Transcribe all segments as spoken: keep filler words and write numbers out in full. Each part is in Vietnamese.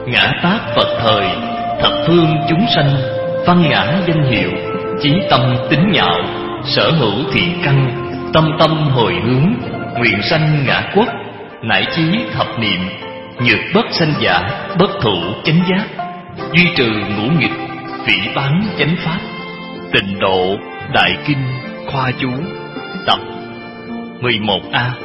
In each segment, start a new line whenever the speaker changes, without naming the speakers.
Ngã tác Phật thời, thập phương chúng sanh, văn ngã danh hiệu, chí tâm tính nhạo, sở hữu thiện căn, tâm tâm hồi hướng, nguyện sanh ngã quốc, nải chí thập niệm, nhược bất sanh giả, bất thụ chánh giác, duy trừ ngũ nghịch, phỉ báng chánh pháp. Tịnh độ Đại Kinh Khoa Chú tập mười một A.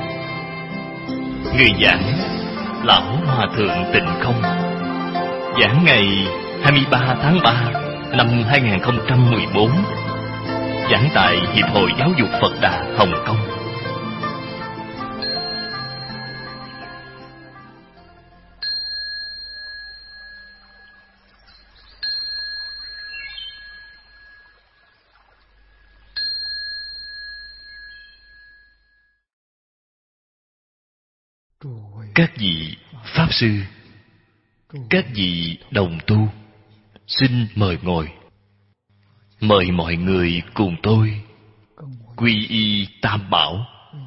Người giảng Lão Hòa Thượng Tịnh Không. Giảng ngày hai mươi ba tháng ba năm hai nghìn không trăm mười bốn. Giảng tại Hiệp hội Giáo dục Phật Đà Hồng Kông. Các vị Pháp Sư, các vị đồng tu, xin mời ngồi. Mời mọi người cùng tôi quy y Tam Bảo.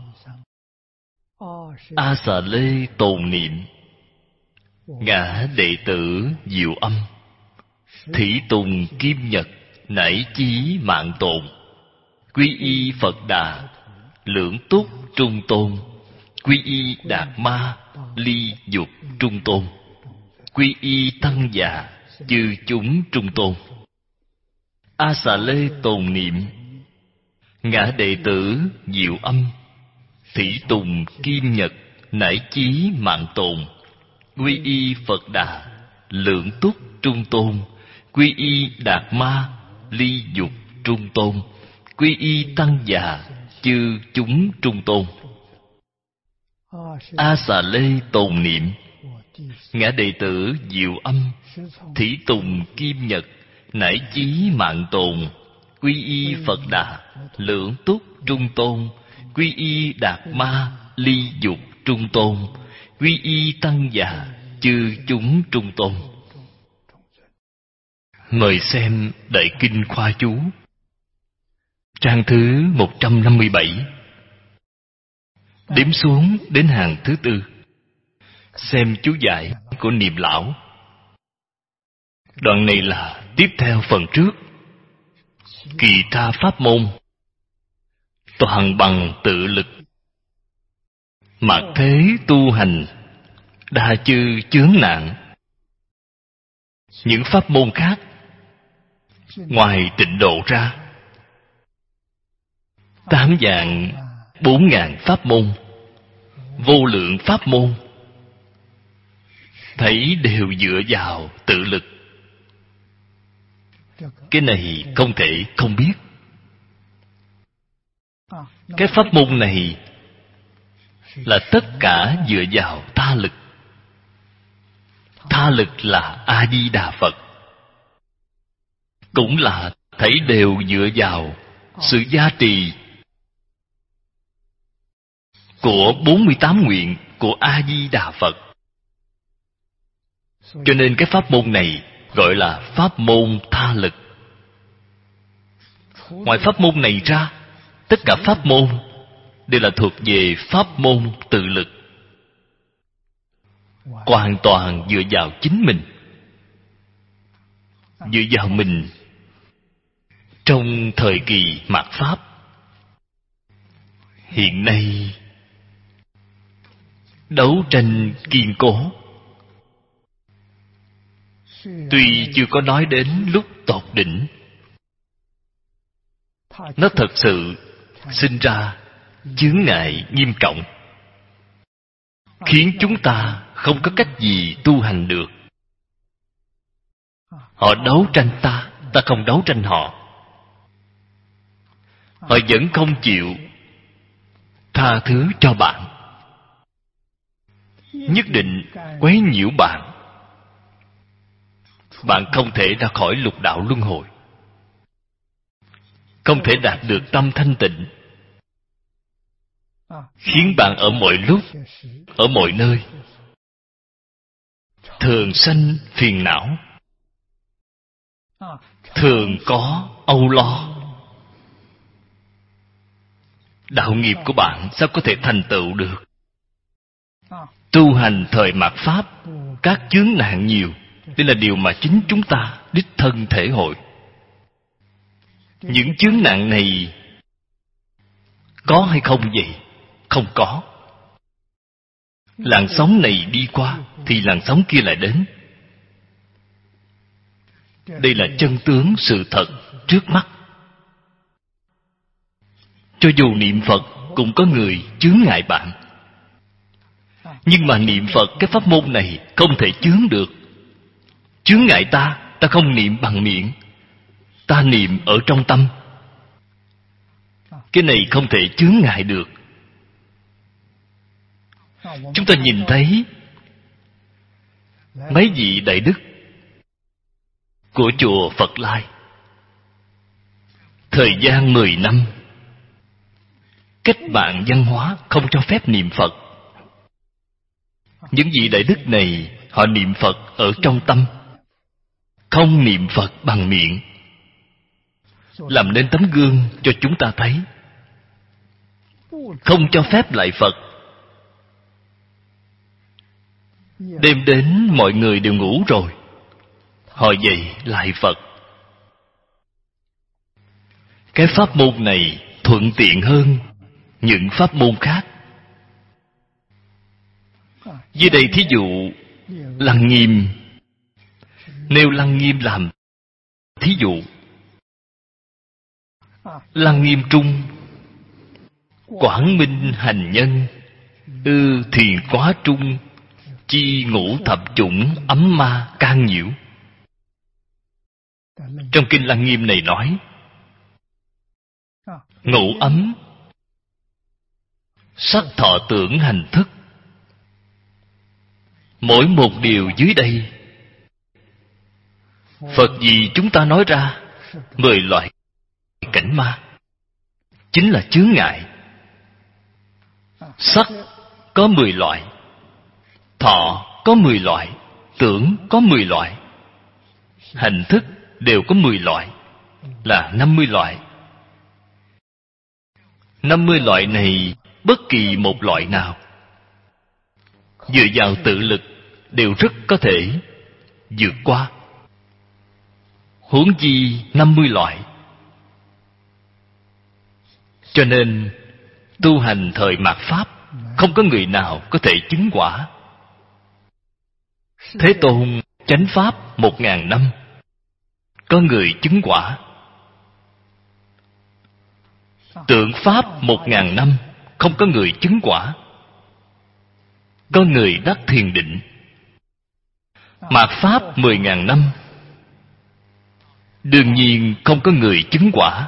A Xà Lê tồn niệm, ngã đệ tử Diệu Âm, thủy tùng kim nhật, nảy chí mạng tồn. Quy y Phật Đà, lưỡng túc trung tôn. Quy y Đạt Ma, ly dục trung tôn. Quy y Tăng Già, chư chúng trung tôn. A Xà Lê tồn niệm, ngã đệ tử Diệu Âm, thủy tùng kim nhật, nải chí mạng tồn. Quy y Phật Đà, lưỡng túc trung tôn. Quy y Đạt Ma, ly dục trung tôn. Quy y Tăng Già, chư chúng trung tôn. A Xà Lê tồn niệm, ngã đệ tử Diệu Âm, thủy tùng kim nhật, nải chí mạng tồn. Quy y Phật Đà, lưỡng túc trung tôn. Quy y Đạt Ma, ly dục trung tôn. Quy y Tăng Già, chư chúng trung tôn. Mời xem Đại Kinh Khoa Chú, trang thứ một trăm năm mươi bảy. Đếm xuống đến hàng thứ tư. Xem chú giải của Niệm Lão. Đoạn này là tiếp theo phần trước. Kỳ tha pháp môn, toàn bằng tự lực. Mạt thế tu hành, đa chư chướng nạn. Những pháp môn khác ngoài tịnh độ ra, tám vạn bốn ngàn pháp môn, vô lượng pháp môn, thấy đều dựa vào tự lực. Cái này không thể không biết. Cái pháp môn này là tất cả dựa vào tha lực. Tha lực là A-di-đà Phật. Cũng là thấy đều dựa vào sự gia trì của bốn mươi tám nguyện của A-di-đà Phật. Cho nên cái pháp môn này gọi là pháp môn tha lực. Ngoài pháp môn này ra, tất cả pháp môn đều là thuộc về pháp môn tự lực, hoàn toàn dựa vào chính mình, dựa vào mình. Trong thời kỳ mạt Pháp, hiện nay đấu tranh kiên cố, tuy chưa có nói đến lúc tột đỉnh, nó thật sự sinh ra chướng ngại nghiêm trọng, khiến chúng ta không có cách gì tu hành được. Họ đấu tranh ta, ta không đấu tranh họ. Họ vẫn không chịu tha thứ cho bạn, nhất định quấy nhiễu bạn. Bạn không thể ra khỏi lục đạo luân hồi, không thể đạt được tâm thanh tịnh, khiến bạn ở mọi lúc, ở mọi nơi thường sanh phiền não, thường có âu lo. Đạo nghiệp của bạn sao có thể thành tựu được? Tu hành thời mạt Pháp các chướng nạn nhiều. Đây là điều mà chính chúng ta đích thân thể hội. Những chướng nạn này có hay không vậy? Không có. Làn sóng này đi qua thì làn sóng kia lại đến. Đây là chân tướng sự thật trước mắt. Cho dù niệm Phật cũng có người chướng ngại bạn, nhưng mà niệm Phật cái pháp môn này không thể chướng được. Chướng ngại ta, ta không niệm bằng miệng, ta niệm ở trong tâm. Cái này không thể chướng ngại được. Chúng ta nhìn thấy mấy vị đại đức của chùa Phật Lai, thời gian mười năm cách mạng văn hóa không cho phép niệm Phật. Những vị đại đức này họ niệm Phật ở trong tâm, không niệm Phật bằng miệng, làm nên tấm gương cho chúng ta thấy. Không cho phép lại Phật. Đêm đến mọi người đều ngủ rồi, họ dậy lại Phật. Cái pháp môn này thuận tiện hơn những pháp môn khác. Dưới đây thí dụ Lăng Nghiêm, nêu Lăng Nghiêm làm thí dụ. Lăng Nghiêm trung: Quảng Minh hành nhân, ư thiền quá trung, chi ngũ thập chủng ấm ma can nhiễu. Trong kinh Lăng Nghiêm này nói ngũ ấm, sắc thọ tưởng hành thức. Mỗi một điều dưới đây Phật gì chúng ta nói ra mười loại cảnh ma, chính là chướng ngại. Sắc có mười loại, thọ có mười loại, tưởng có mười loại, hành thức đều có mười loại, là năm mươi loại. Năm mươi loại này bất kỳ một loại nào dựa vào tự lực đều rất có thể vượt qua. Huống chi năm mươi loại. Cho nên tu hành thời mạt Pháp không có người nào có thể chứng quả. Thế Tôn chánh Pháp một ngàn năm, có người chứng quả. Tượng Pháp một ngàn năm, không có người chứng quả, có người đắc thiền định. Mạt Pháp mười ngàn năm, đương nhiên không có người chứng quả,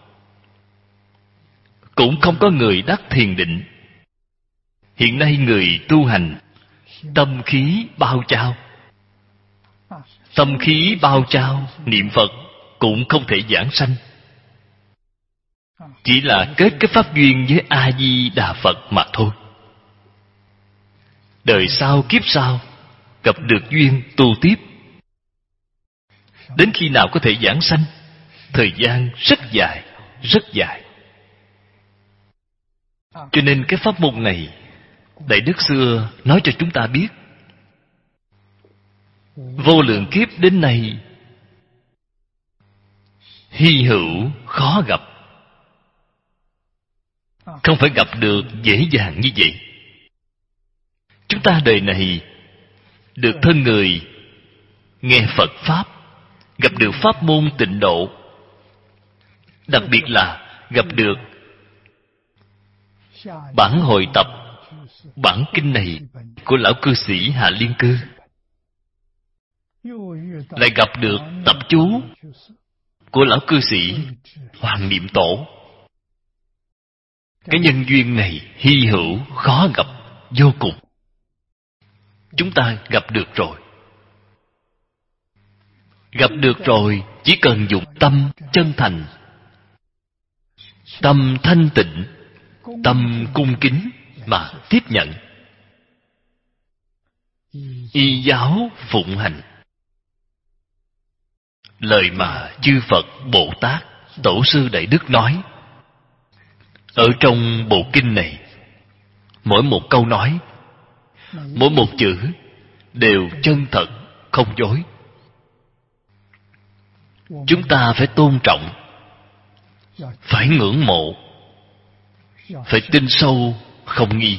cũng không có người đắc thiền định. Hiện nay người tu hành tâm khí bao trao, tâm khí bao trao niệm Phật cũng không thể giảng sanh, chỉ là kết cái pháp duyên với A Di Đà Phật mà thôi. Đời sau kiếp sau gặp được duyên tu tiếp, đến khi nào có thể giảng sanh? Thời gian rất dài, rất dài. Cho nên cái pháp môn này Đại Đức xưa nói cho chúng ta biết, vô lượng kiếp đến nay hy hữu khó gặp, không phải gặp được dễ dàng như vậy. Chúng ta đời này được thân người nghe Phật Pháp, gặp được pháp môn tịnh độ, đặc biệt là gặp được bản hội tập, bản kinh này của lão cư sĩ Hạ Liên Cư, lại gặp được tập chú của lão cư sĩ Hoàng Niệm Tổ. Cái nhân duyên này hy hữu khó gặp vô cùng. Chúng ta gặp được rồi. Gặp được rồi, chỉ cần dùng tâm chân thành, tâm thanh tịnh, tâm cung kính mà tiếp nhận, y giáo phụng hành lời mà chư Phật Bồ Tát Tổ sư Đại Đức nói. Ở trong bộ kinh này, mỗi một câu nói, mỗi một chữ đều chân thật, không dối. Chúng ta phải tôn trọng, phải ngưỡng mộ, phải tin sâu, không nghi.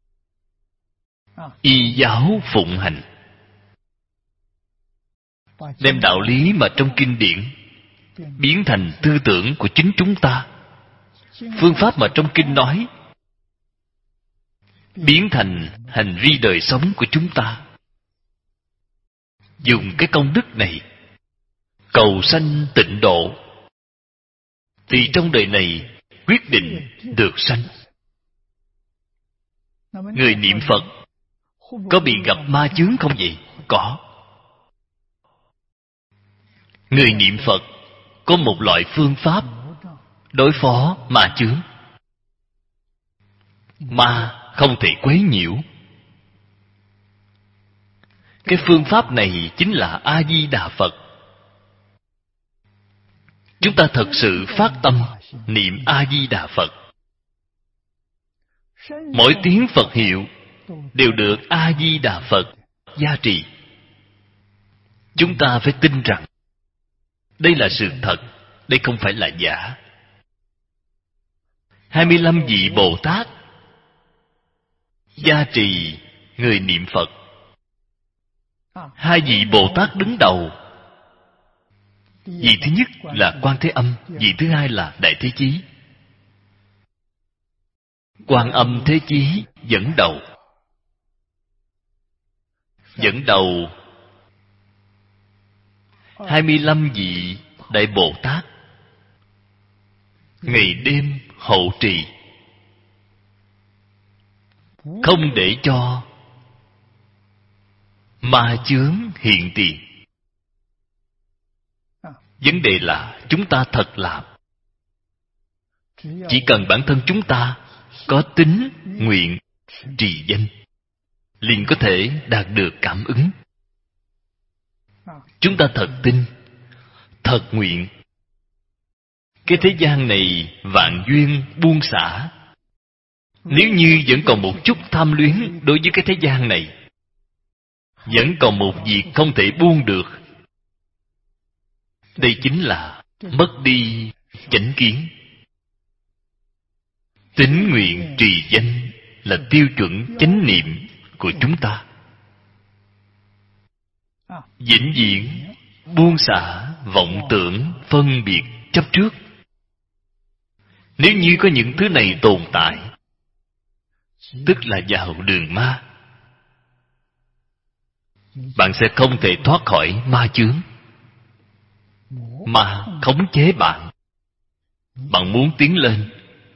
Y giáo phụng hành, đem đạo lý mà trong kinh điển biến thành tư tưởng của chính chúng ta. Phương pháp mà trong kinh nói biến thành hành vi đời sống của chúng ta. Dùng cái công đức này cầu sanh tịnh độ, thì trong đời này quyết định được sanh. Người niệm Phật có bị gặp ma chướng không vậy? Có. Người niệm Phật có một loại phương pháp đối phó ma chướng. Ma không thể quấy nhiễu. Cái phương pháp này chính là A-di-đà Phật. Chúng ta thật sự phát tâm niệm A-di-đà Phật. Mỗi tiếng Phật hiệu đều được A-di-đà Phật gia trì. Chúng ta phải tin rằng đây là sự thật, đây không phải là giả. hai mươi lăm vị Bồ Tát gia trì người niệm Phật. Hai vị Bồ Tát đứng đầu, vị thứ nhất là Quan Thế Âm, vị thứ hai là Đại Thế Chí. Quan Âm Thế Chí dẫn đầu. Dẫn đầu hai mươi lăm vị Đại Bồ Tát ngày đêm hộ trì, không để cho ma chướng hiện tiền. Vấn đề là chúng ta thật làm. Chỉ cần bản thân chúng ta có tín nguyện trì danh, liền có thể đạt được cảm ứng. Chúng ta thật tin, thật nguyện. Cái thế gian này vạn duyên buông xả. Nếu như vẫn còn một chút tham luyến đối với cái thế gian này, vẫn còn một việc không thể buông được, đây chính là mất đi chánh kiến. Tín nguyện trì danh là tiêu chuẩn chánh niệm của chúng ta. Vĩnh viễn buông xả vọng tưởng phân biệt chấp trước. Nếu như có những thứ này tồn tại, tức là vào đường ma. Bạn sẽ không thể thoát khỏi ma chướng. Ma khống chế bạn. Bạn muốn tiến lên,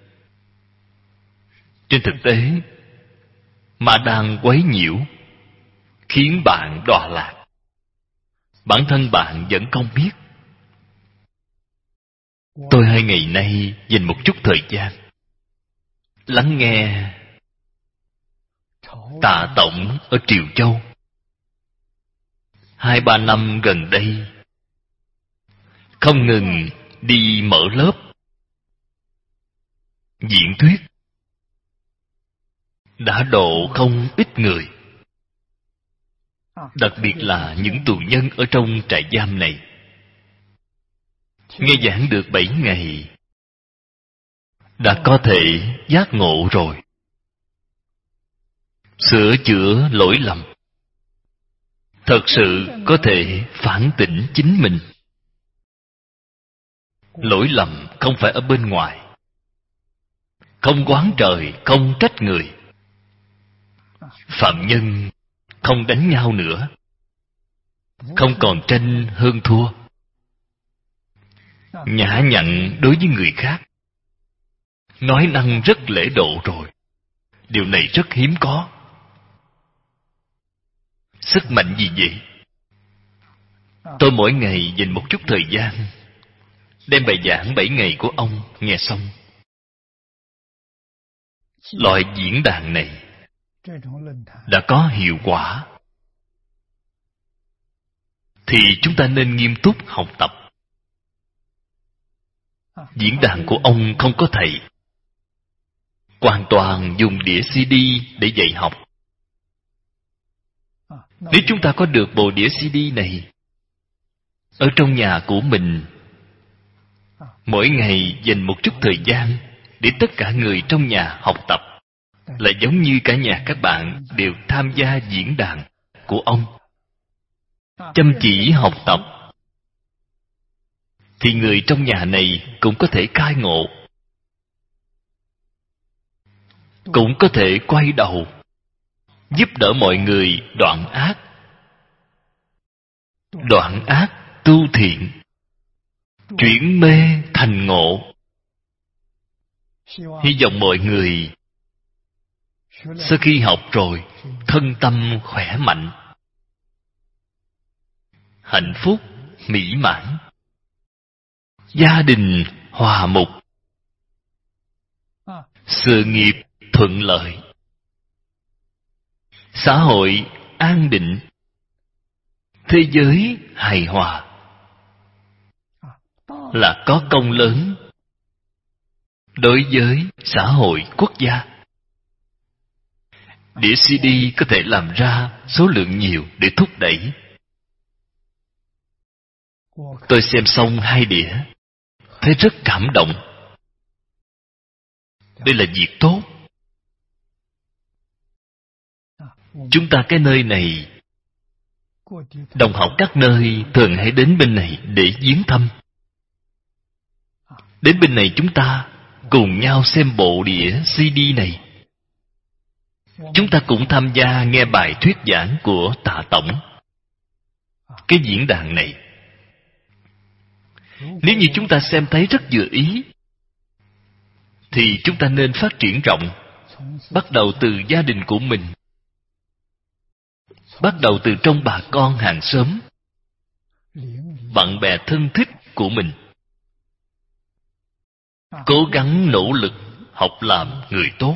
trên thực tế ma đang quấy nhiễu, khiến bạn đọa lạc. Bản thân bạn vẫn không biết. Tôi hai ngày nay dành một chút thời gian lắng nghe Tạ Tổng ở Triều Châu. Hai ba năm gần đây không ngừng đi mở lớp diễn thuyết, đã độ không ít người. Đặc biệt là những tù nhân ở trong trại giam này. Nghe giảng được bảy ngày đã có thể giác ngộ rồi, sửa chữa lỗi lầm, thật sự có thể phản tỉnh chính mình. Lỗi lầm không phải ở bên ngoài, không oán trời, không trách người. Phạm nhân không đánh nhau nữa, không còn tranh hơn thua, nhã nhặn đối với người khác, nói năng rất lễ độ rồi. Điều này rất hiếm có. Sức mạnh gì vậy? Tôi mỗi ngày dành một chút thời gian đem bài giảng bảy ngày của ông nghe xong. Loại diễn đàn này đã có hiệu quả, thì chúng ta nên nghiêm túc học tập. Diễn đàn của ông không có thầy, hoàn toàn dùng đĩa xê đê để dạy học. Nếu chúng ta có được bộ đĩa xê đê này ở trong nhà của mình, mỗi ngày dành một chút thời gian để tất cả người trong nhà học tập, là giống như cả nhà các bạn đều tham gia diễn đàn của ông, chăm chỉ học tập, thì người trong nhà này cũng có thể khai ngộ, cũng có thể quay đầu giúp đỡ mọi người đoạn ác, đoạn ác tu thiện, chuyển mê thành ngộ. Hy vọng mọi người sau khi học rồi thân tâm khỏe mạnh, hạnh phúc mỹ mãn, gia đình hòa mục, sự nghiệp thuận lợi, xã hội an định, thế giới hài hòa, là có công lớn đối với xã hội quốc gia. Đĩa xê đê có thể làm ra số lượng nhiều để thúc đẩy. Tôi xem xong hai đĩa, thấy rất cảm động. Đây là việc tốt. Chúng ta cái nơi này, đồng học các nơi thường hãy đến bên này để viếng thăm. Đến bên này chúng ta cùng nhau xem bộ đĩa xê đê này. Chúng ta cũng tham gia nghe bài thuyết giảng của Tạ Tổng. Cái diễn đàn này, nếu như chúng ta xem thấy rất vừa ý, thì chúng ta nên phát triển rộng, bắt đầu từ gia đình của mình, bắt đầu từ trong bà con hàng xóm, bạn bè thân thích của mình, cố gắng nỗ lực học làm người tốt.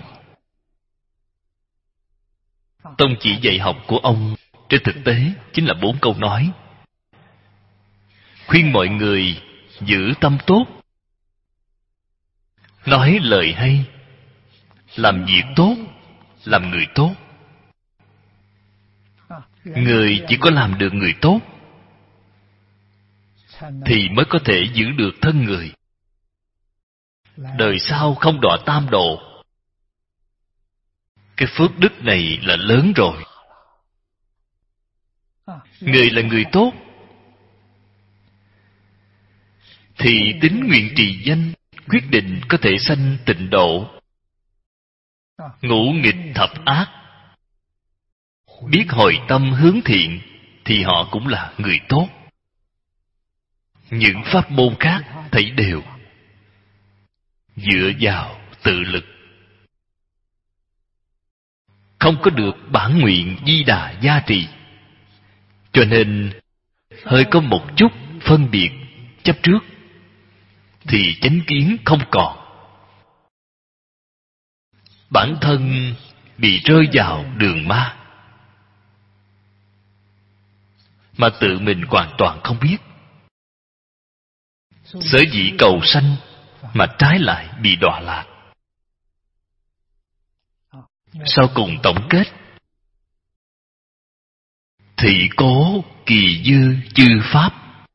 Tông chỉ dạy học của ông trên thực tế chính là bốn câu nói: khuyên mọi người giữ tâm tốt, nói lời hay, làm việc tốt, làm người tốt. Người chỉ có làm được người tốt thì mới có thể giữ được thân người, đời sau không đọa tam độ. Cái phước đức này là lớn rồi. Người là người tốt thì tín nguyện trì danh, quyết định có thể sanh tịnh độ. Ngũ nghịch thập ác, biết hồi tâm hướng thiện, thì họ cũng là người tốt. Những pháp môn khác thấy đều dựa vào tự lực, không có được bản nguyện Di Đà gia trì, cho nên hơi có một chút phân biệt chấp trước thì chánh kiến không còn, bản thân bị rơi vào đường ma, mà tự mình hoàn toàn không biết. Sở dĩ cầu sanh mà trái lại bị đọa lạc. Sau cùng tổng kết: thị cố kỳ dư chư pháp,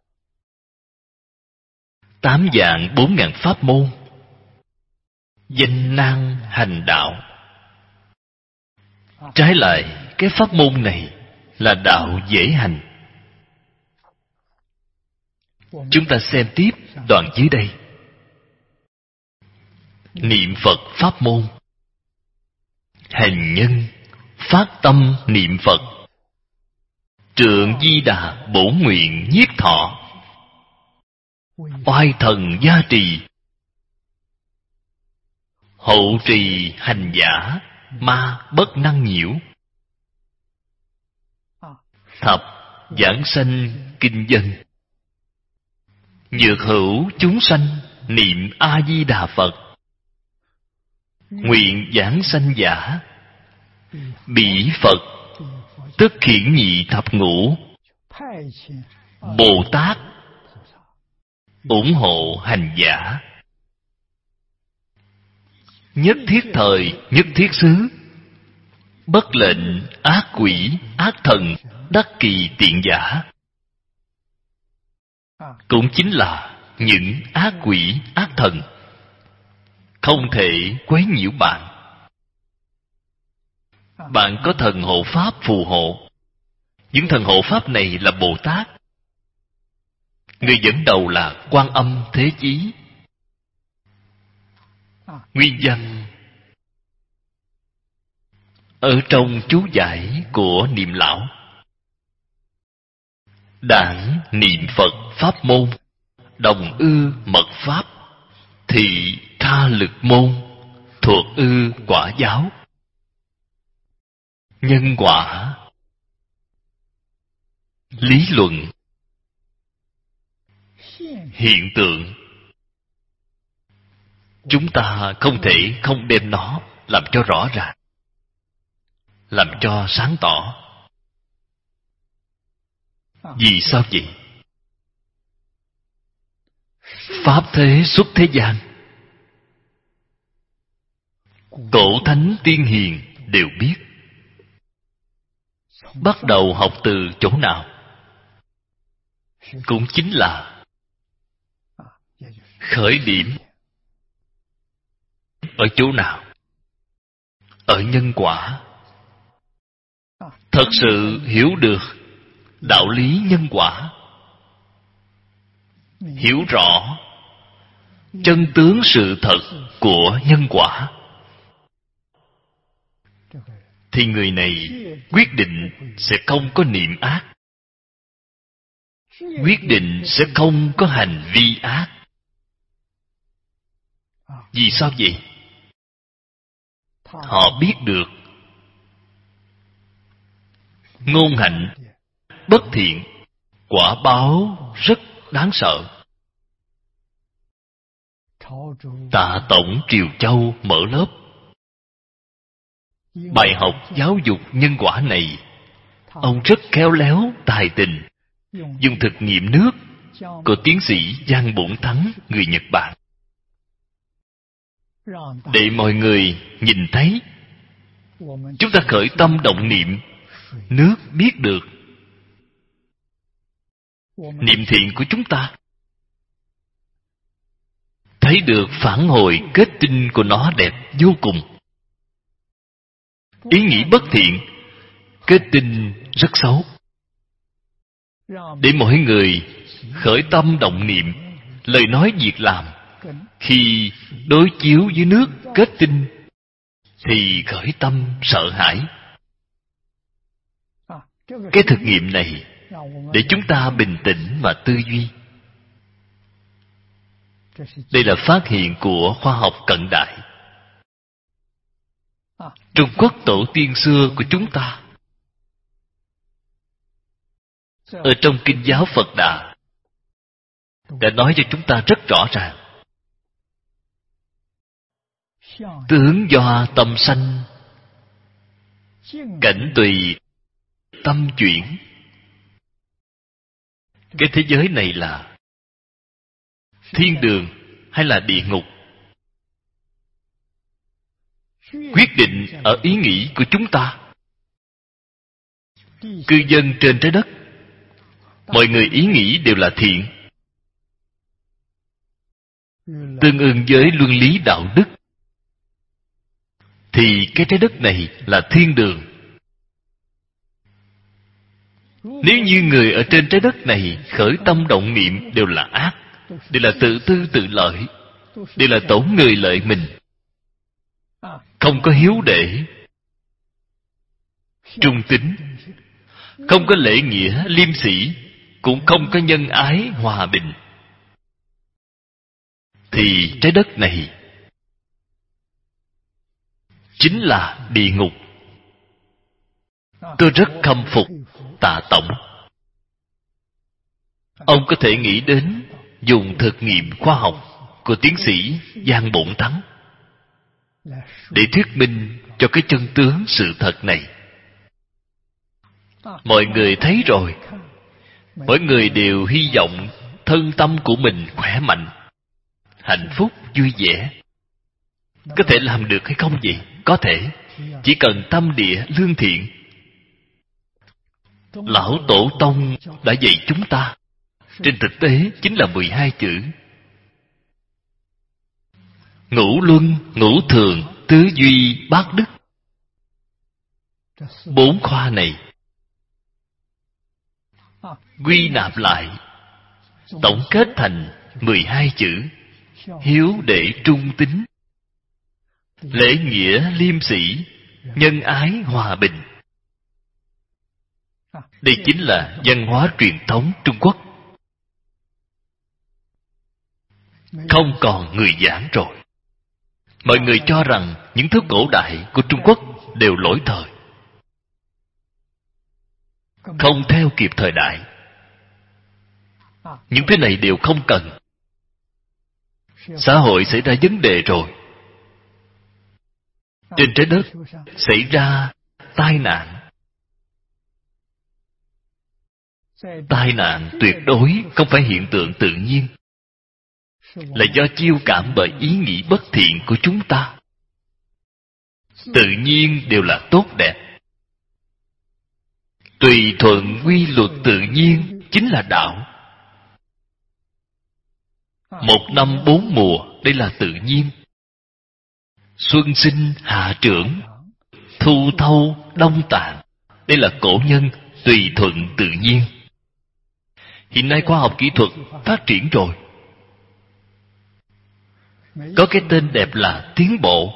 tám vạn bốn ngàn pháp môn, danh năng hành đạo. Trái lại, cái pháp môn này là đạo dễ hành. Chúng ta xem tiếp đoạn dưới đây. Niệm Phật pháp môn. Hành nhân phát tâm niệm Phật, trượng Di Đà bổn nguyện nhiếp thọ, oai thần gia trì, hậu trì hành giả, ma bất năng nhiễu. Thập giảng sanh kinh dân, nhược hữu chúng sanh niệm A Di Đà Phật, nguyện giảng sanh giả, bỉ Phật tức khiển nhị thập ngũ, Bồ Tát ủng hộ hành giả. Nhất thiết thời nhất thiết xứ, bất lệnh ác quỷ, ác thần, đắc kỳ tiện giả. Cũng chính là những ác quỷ, ác thần không thể quấy nhiễu bạn. Bạn có thần hộ pháp phù hộ. Những thần hộ pháp này là Bồ Tát. Người dẫn đầu là Quan Âm Thế Chí. Nguyên văn ở trong chú giải của Niệm Lão: đảng niệm Phật pháp môn, đồng ư mật pháp, thị tha lực môn, thuộc ư quả giáo. Nhân quả, lý luận, hiện tượng, chúng ta không thể không đem nó làm cho rõ ràng, làm cho sáng tỏ. Vì sao vậy? Pháp thế xuất thế gian, cổ thánh tiên hiền đều biết. Bắt đầu học từ chỗ nào? Cũng chính là khởi điểm ở chỗ nào? Ở nhân quả. Thật sự hiểu được đạo lý nhân quả, hiểu rõ chân tướng sự thật của nhân quả, thì người này quyết định sẽ không có niệm ác, quyết định sẽ không có hành vi ác. Vì sao vậy? Họ biết được ngôn hạnh bất thiện, quả báo rất đáng sợ. Tạ Tổng Triều Châu mở lớp bài học giáo dục nhân quả này. Ông rất khéo léo, tài tình, dùng thực nghiệm nước của tiến sĩ Giang Bổn Thắng, người Nhật Bản, để mọi người nhìn thấy chúng ta khởi tâm động niệm, nước biết được. Niệm thiện của chúng ta thấy được phản hồi kết tinh của nó đẹp vô cùng. Ý nghĩ bất thiện, kết tinh rất xấu. Để mỗi người khởi tâm động niệm, lời nói việc làm, khi đối chiếu với nước kết tinh thì khởi tâm sợ hãi. Cái thực nghiệm này để chúng ta bình tĩnh mà tư duy. Đây là phát hiện của khoa học cận đại. Trung Quốc tổ tiên xưa của chúng ta, ở trong kinh giáo Phật Đà đã nói cho chúng ta rất rõ ràng: tướng do tâm sanh, cảnh tùy tâm chuyển. Cái thế giới này là thiên đường hay là địa ngục, quyết định ở ý nghĩ của chúng ta. Cư dân trên trái đất, mọi người ý nghĩ đều là thiện, tương ưng với luân lý đạo đức, thì cái trái đất này là thiên đường. Nếu như người ở trên trái đất này khởi tâm động niệm đều là ác, đều là tự tư tự lợi, đều là tổn người lợi mình, không có hiếu đệ, trung tín, không có lễ nghĩa liêm sĩ, cũng không có nhân ái hòa bình, thì trái đất này chính là địa ngục. Tôi rất khâm phục Tạ Tổng. Ông có thể nghĩ đến dùng thực nghiệm khoa học của tiến sĩ Giang Bổn Thắng để thuyết minh cho cái chân tướng sự thật này. Mọi người thấy rồi, mỗi người đều hy vọng thân tâm của mình khỏe mạnh, hạnh phúc, vui vẻ. Có thể làm được hay không vậy? Có thể. Chỉ cần tâm địa lương thiện, Lão Tổ Tông đã dạy chúng ta, trên thực tế chính là mười hai chữ: ngũ luân, ngũ thường, tứ duy, bát đức. Bốn khoa này quy nạp lại, tổng kết thành mười hai chữ: hiếu đệ trung tín, lễ nghĩa liêm sĩ, nhân ái hòa bình. Đây chính là văn hóa truyền thống Trung Quốc. Không còn người giảng rồi. Mọi người cho rằng những thứ cổ đại của Trung Quốc đều lỗi thời, không theo kịp thời đại. Những thứ này đều không cần. Xã hội xảy ra vấn đề rồi. Trên trái đất xảy ra tai nạn. Tai nạn tuyệt đối không phải hiện tượng tự nhiên, là do chiêu cảm bởi ý nghĩ bất thiện của chúng ta. Tự nhiên đều là tốt đẹp. Tùy thuận quy luật tự nhiên chính là đạo. Một năm bốn mùa, đây là tự nhiên. Xuân sinh hạ trưởng, thu thâu đông tạng, đây là cổ nhân tùy thuận tự nhiên. Hiện nay khoa học kỹ thuật phát triển rồi, có cái tên đẹp là tiến bộ.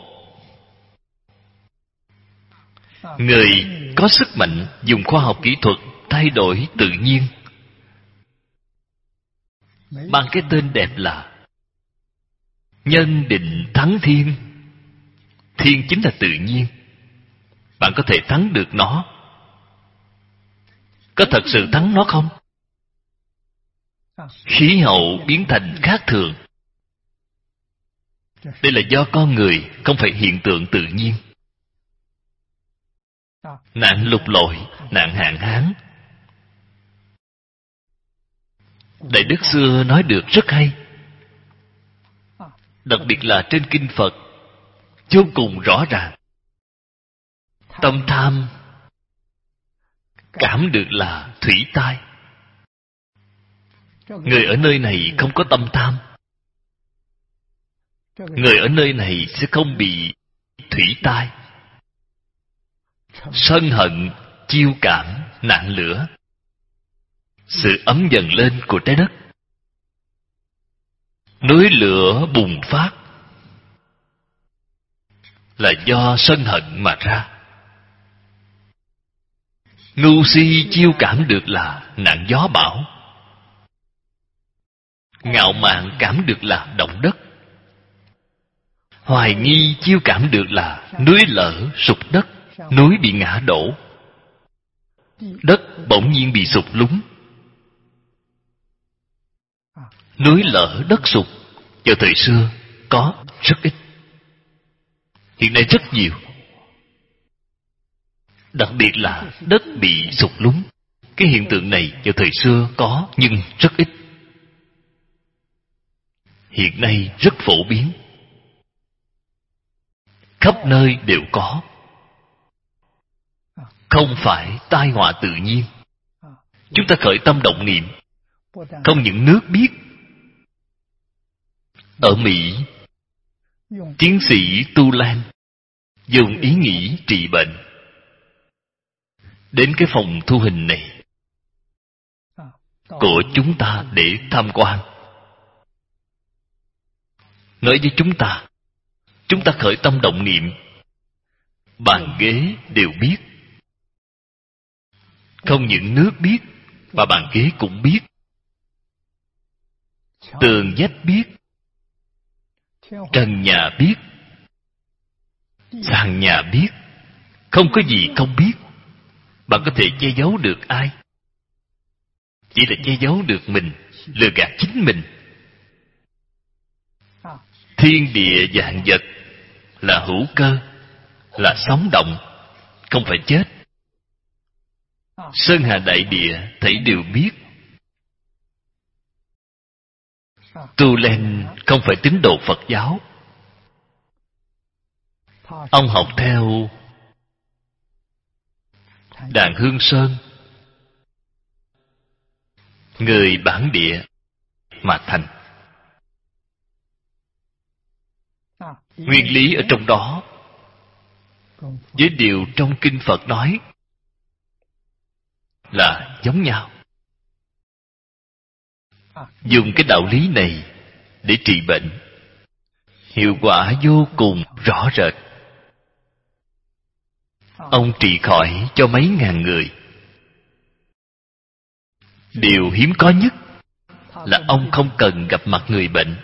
Người có sức mạnh dùng khoa học kỹ thuật thay đổi tự nhiên, bằng cái tên đẹp là nhân định thắng thiên. Thiên chính là tự nhiên. Bạn có thể thắng được nó. Có thật sự thắng nó không? Khí hậu biến thành khác thường. Đây là do con người, không phải hiện tượng tự nhiên. Nạn lục lội, nạn hạn hán. Đại đức xưa nói được rất hay. Đặc biệt là trên kinh Phật, vô cùng rõ ràng. Tâm tham cảm được là thủy tai. Người ở nơi này không có tâm tham, người ở nơi này sẽ không bị thủy tai. Sân hận chiêu cảm nạn lửa, sự ấm dần lên của trái đất. Núi lửa bùng phát là do sân hận mà ra. Ngu si chiêu cảm được là nạn gió bão. Ngạo mạn cảm được là động đất. Hoài nghi chiêu cảm được là núi lở sụp đất, núi bị ngã đổ, đất bỗng nhiên bị sụt lún. Núi lở đất sụp vào thời xưa có rất ít, hiện nay rất nhiều. Đặc biệt là đất bị sụt lún, cái hiện tượng này vào thời xưa có nhưng rất ít, hiện nay rất phổ biến, khắp nơi đều có. Không phải tai họa tự nhiên. Chúng ta khởi tâm động niệm, không những nước biết. Ở Mỹ, tiến sĩ Tu Lan dùng ý nghĩ trị bệnh đến cái phòng thu hình này của chúng ta để tham quan. Nói với chúng ta, chúng ta khởi tâm động niệm, bàn ghế đều biết. Không những nước biết, mà bàn ghế cũng biết. Tường vách biết, trần nhà biết, sàn nhà biết. Không có gì không biết. Bạn có thể che giấu được ai? Chỉ là che giấu được mình, lừa gạt chính mình. Thiên địa vạn vật là hữu cơ, là sống động, không phải chết. Sơn hà đại địa thảy đều biết. Tu Lan không phải tín đồ Phật giáo. Ông học theo Đàn Hương Sơn, người bản địa mà thành. Nguyên lý ở trong đó với điều trong kinh Phật nói là giống nhau. Dùng cái đạo lý này để trị bệnh, hiệu quả vô cùng rõ rệt. Ông trị khỏi cho mấy ngàn người. Điều hiếm có nhất là ông không cần gặp mặt người bệnh,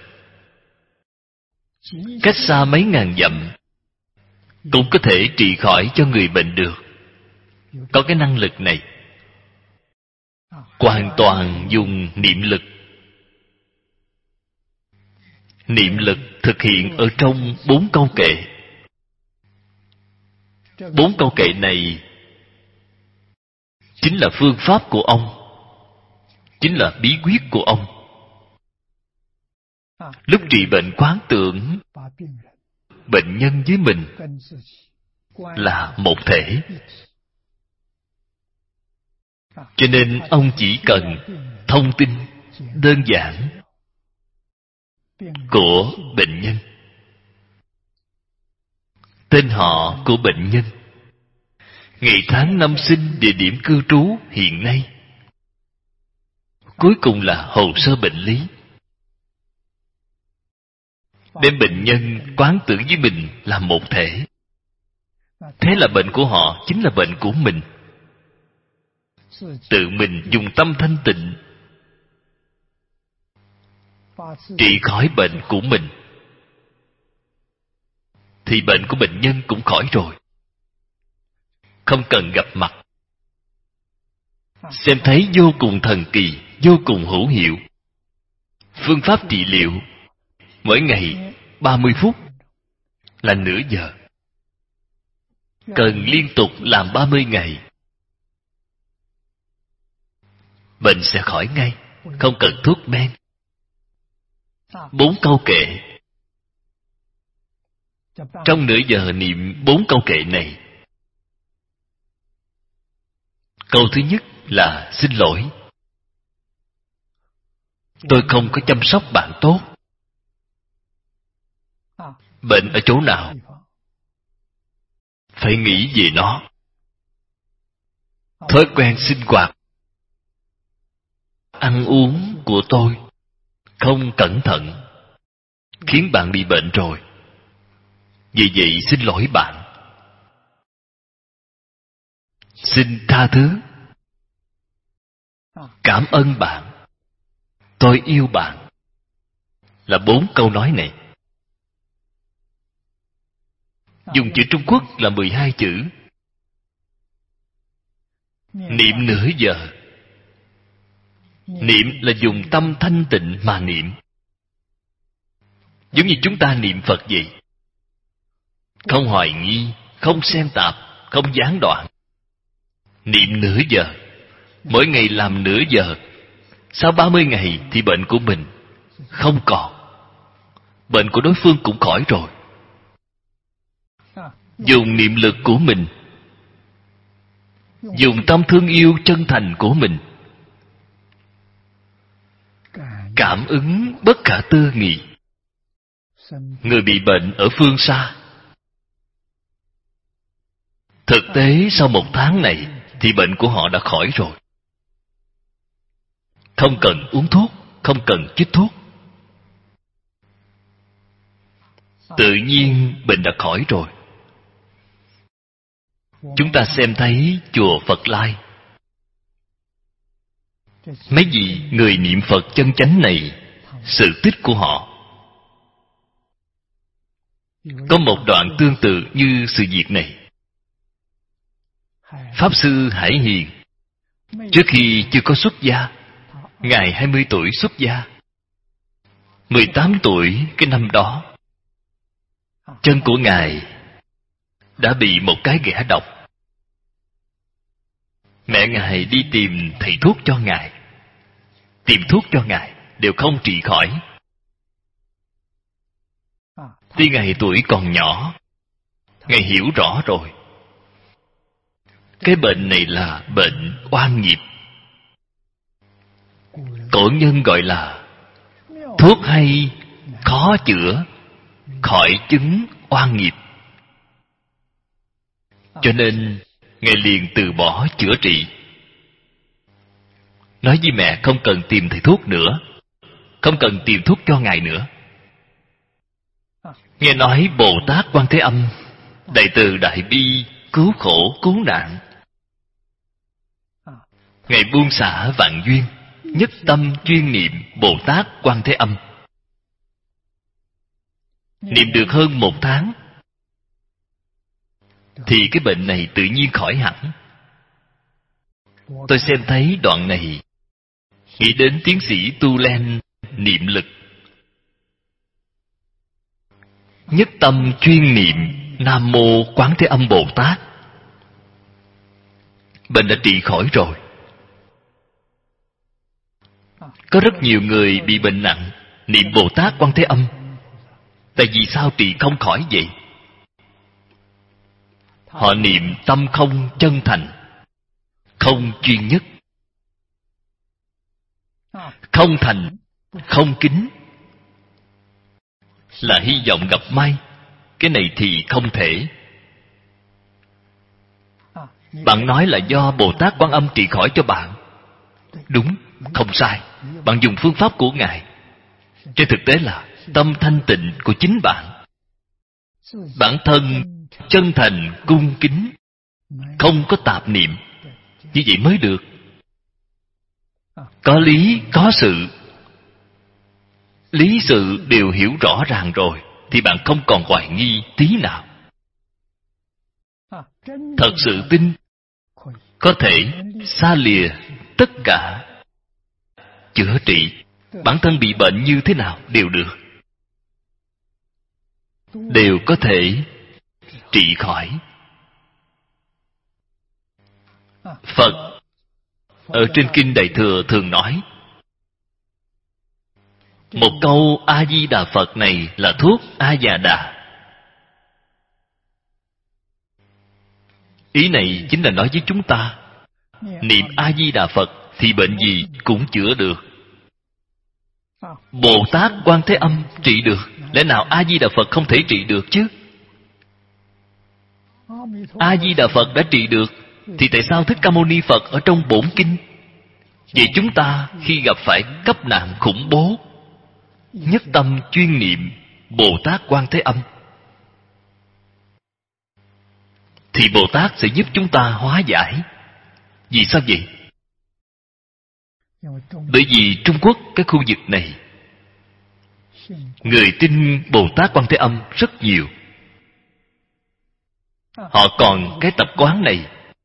cách xa mấy ngàn dặm cũng có thể trị khỏi cho người bệnh được. Có cái năng lực này, hoàn toàn dùng niệm lực. Niệm lực thực hiện ở trong bốn câu kệ. Bốn câu kệ này chính là phương pháp của ông, chính là bí quyết của ông. Lúc trị bệnh quán tưởng bệnh nhân với mình là một thể. Cho nên ông chỉ cần thông tin đơn giản của bệnh nhân, tên họ của bệnh nhân, ngày tháng năm sinh, địa điểm cư trú hiện nay, cuối cùng là hồ sơ bệnh lý. Đem bệnh nhân quán tưởng với mình là một thể. Thế là bệnh của họ chính là bệnh của mình. Tự mình dùng tâm thanh tịnh trị khỏi bệnh của mình, thì bệnh của bệnh nhân cũng khỏi rồi. Không cần gặp mặt. Xem thấy vô cùng thần kỳ, vô cùng hữu hiệu. Phương pháp trị liệu mỗi ngày ba mươi phút là nửa giờ. Cần liên tục làm ba mươi ngày, bệnh sẽ khỏi ngay, không cần thuốc men. Bốn câu kệ. Trong nửa giờ niệm bốn câu kệ này. Câu thứ nhất là xin lỗi, tôi không có chăm sóc bạn tốt. Bệnh ở chỗ nào? Phải nghĩ về nó. Thói quen sinh hoạt, ăn uống của tôi không cẩn thận, khiến bạn bị bệnh rồi. Vì vậy xin lỗi bạn. Xin tha thứ. Cảm ơn bạn. Tôi yêu bạn. Là bốn câu nói này. Dùng chữ Trung Quốc là mười hai chữ. Niệm nửa giờ. Niệm là dùng tâm thanh tịnh mà niệm. Giống như chúng ta niệm Phật vậy. Không hoài nghi, không xen tạp, không gián đoạn. Niệm nửa giờ. Mỗi ngày làm nửa giờ. Sau ba mươi ngày thì bệnh của mình không còn. Bệnh của đối phương cũng khỏi rồi. Dùng niệm lực của mình, dùng tâm thương yêu chân thành của mình, cảm ứng bất khả tư nghị. Người bị bệnh ở phương xa, thực tế sau một tháng này thì bệnh của họ đã khỏi rồi. Không cần uống thuốc, không cần chích thuốc. Tự nhiên bệnh đã khỏi rồi. Chúng ta xem thấy chùa Phật Lai, mấy vị người niệm Phật chân chánh này, sự tích của họ có một đoạn tương tự như sự việc này. Pháp sư Hải Hiền, trước khi chưa có xuất gia, Ngài hai mươi tuổi xuất gia. Mười tám tuổi cái năm đó, chân của Ngài đã bị một cái ghẻ độc. Mẹ Ngài đi tìm thầy thuốc cho Ngài, tìm thuốc cho Ngài, đều không trị khỏi. Tuy Ngài tuổi còn nhỏ, Ngài hiểu rõ rồi. Cái bệnh này là bệnh oan nghiệp. cổ nhân gọi là thuốc hay khó chữa, khỏi chứng oan nghiệp. Cho nên Ngài liền từ bỏ chữa trị, nói với mẹ không cần tìm thầy thuốc nữa, không cần tìm thuốc cho Ngài nữa. Nghe nói Bồ Tát Quan Thế Âm đại từ đại bi, cứu khổ cứu nạn, Ngài buông xả vạn duyên, nhất tâm chuyên niệm Bồ Tát Quan Thế Âm. Niệm được hơn một tháng thì cái bệnh này tự nhiên khỏi hẳn. Tôi xem thấy đoạn này, nghĩ đến tiến sĩ Tu Len niệm lực, nhất tâm chuyên niệm Nam Mô Quán Thế Âm Bồ Tát. Bệnh đã trị khỏi rồi. Có rất nhiều người bị bệnh nặng niệm Bồ Tát Quan Thế Âm, tại vì sao trị không khỏi vậy? Họ niệm tâm không chân thành, không chuyên nhất, không thành, không kính, là hy vọng gặp may. Cái này thì không thể. Bạn nói là do Bồ Tát Quan Âm trị khỏi cho bạn. Đúng, không sai. Bạn dùng phương pháp của Ngài. Trên thực tế là tâm thanh tịnh của chính bạn. Bản thân chân thành cung kính, không có tạp niệm, như vậy mới được. Có lý, có sự, lý sự đều hiểu rõ ràng rồi, thì bạn không còn hoài nghi tí nào. Thật sự tin, có thể xa lìa tất cả, chữa trị. Bản thân bị bệnh như thế nào đều được, đều có thể trị khỏi. Phật ở trên Kinh Đại Thừa thường nói, một câu A-di-đà Phật này là thuốc A-già-đà. Ý này chính là nói với chúng ta, niệm A-di-đà Phật thì bệnh gì cũng chữa được. Bồ Tát Quan Thế Âm trị được, lẽ nào A-di-đà Phật không thể trị được chứ? A-di-đà Phật đã trị được, thì tại sao Thích Ca Mâu Ni Phật ở trong bổn kinh? Vậy chúng ta khi gặp phải cấp nạn khủng bố, nhất tâm chuyên niệm Bồ Tát Quan Thế Âm, thì Bồ Tát sẽ giúp chúng ta hóa giải. Vì sao vậy? Bởi vì Trung Quốc, cái khu vực này, người tin Bồ Tát Quan Thế Âm rất nhiều. Họ còn cái tập quán này,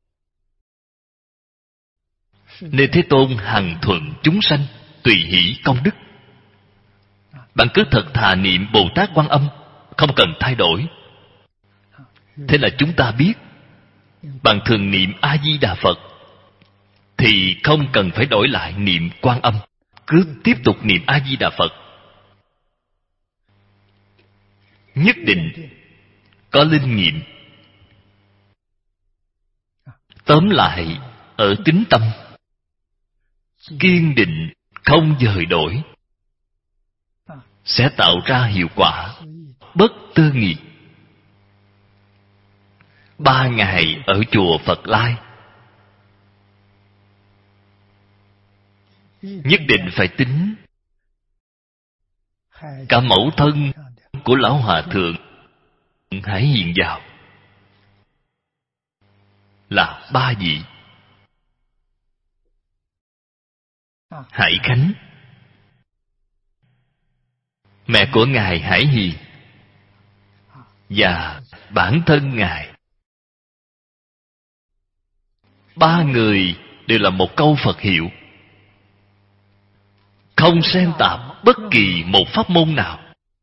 nên Thế Tôn hằng thuận chúng sanh, tùy hỷ công đức. Bạn cứ thật thà niệm Bồ Tát Quan Âm, không cần thay đổi. Thế là chúng ta biết, bạn thường niệm A-di-đà Phật thì không cần phải đổi lại niệm Quan Âm, cứ tiếp tục niệm A-di-đà Phật. Nhất định có linh nghiệm. Tóm lại, ở tín tâm kiên định không dời đổi, sẽ tạo ra hiệu quả bất tư nghị. Ba ngày ở chùa Phật Lai, nhất định phải tính cả mẫu thân của Lão Hòa Thượng Hải hiện vào, là ba vị. Hải Khánh, mẹ của Ngài Hải Hiền, và bản thân Ngài. Ba người đều là một câu Phật hiệu, không xen tạp bất kỳ một pháp môn nào.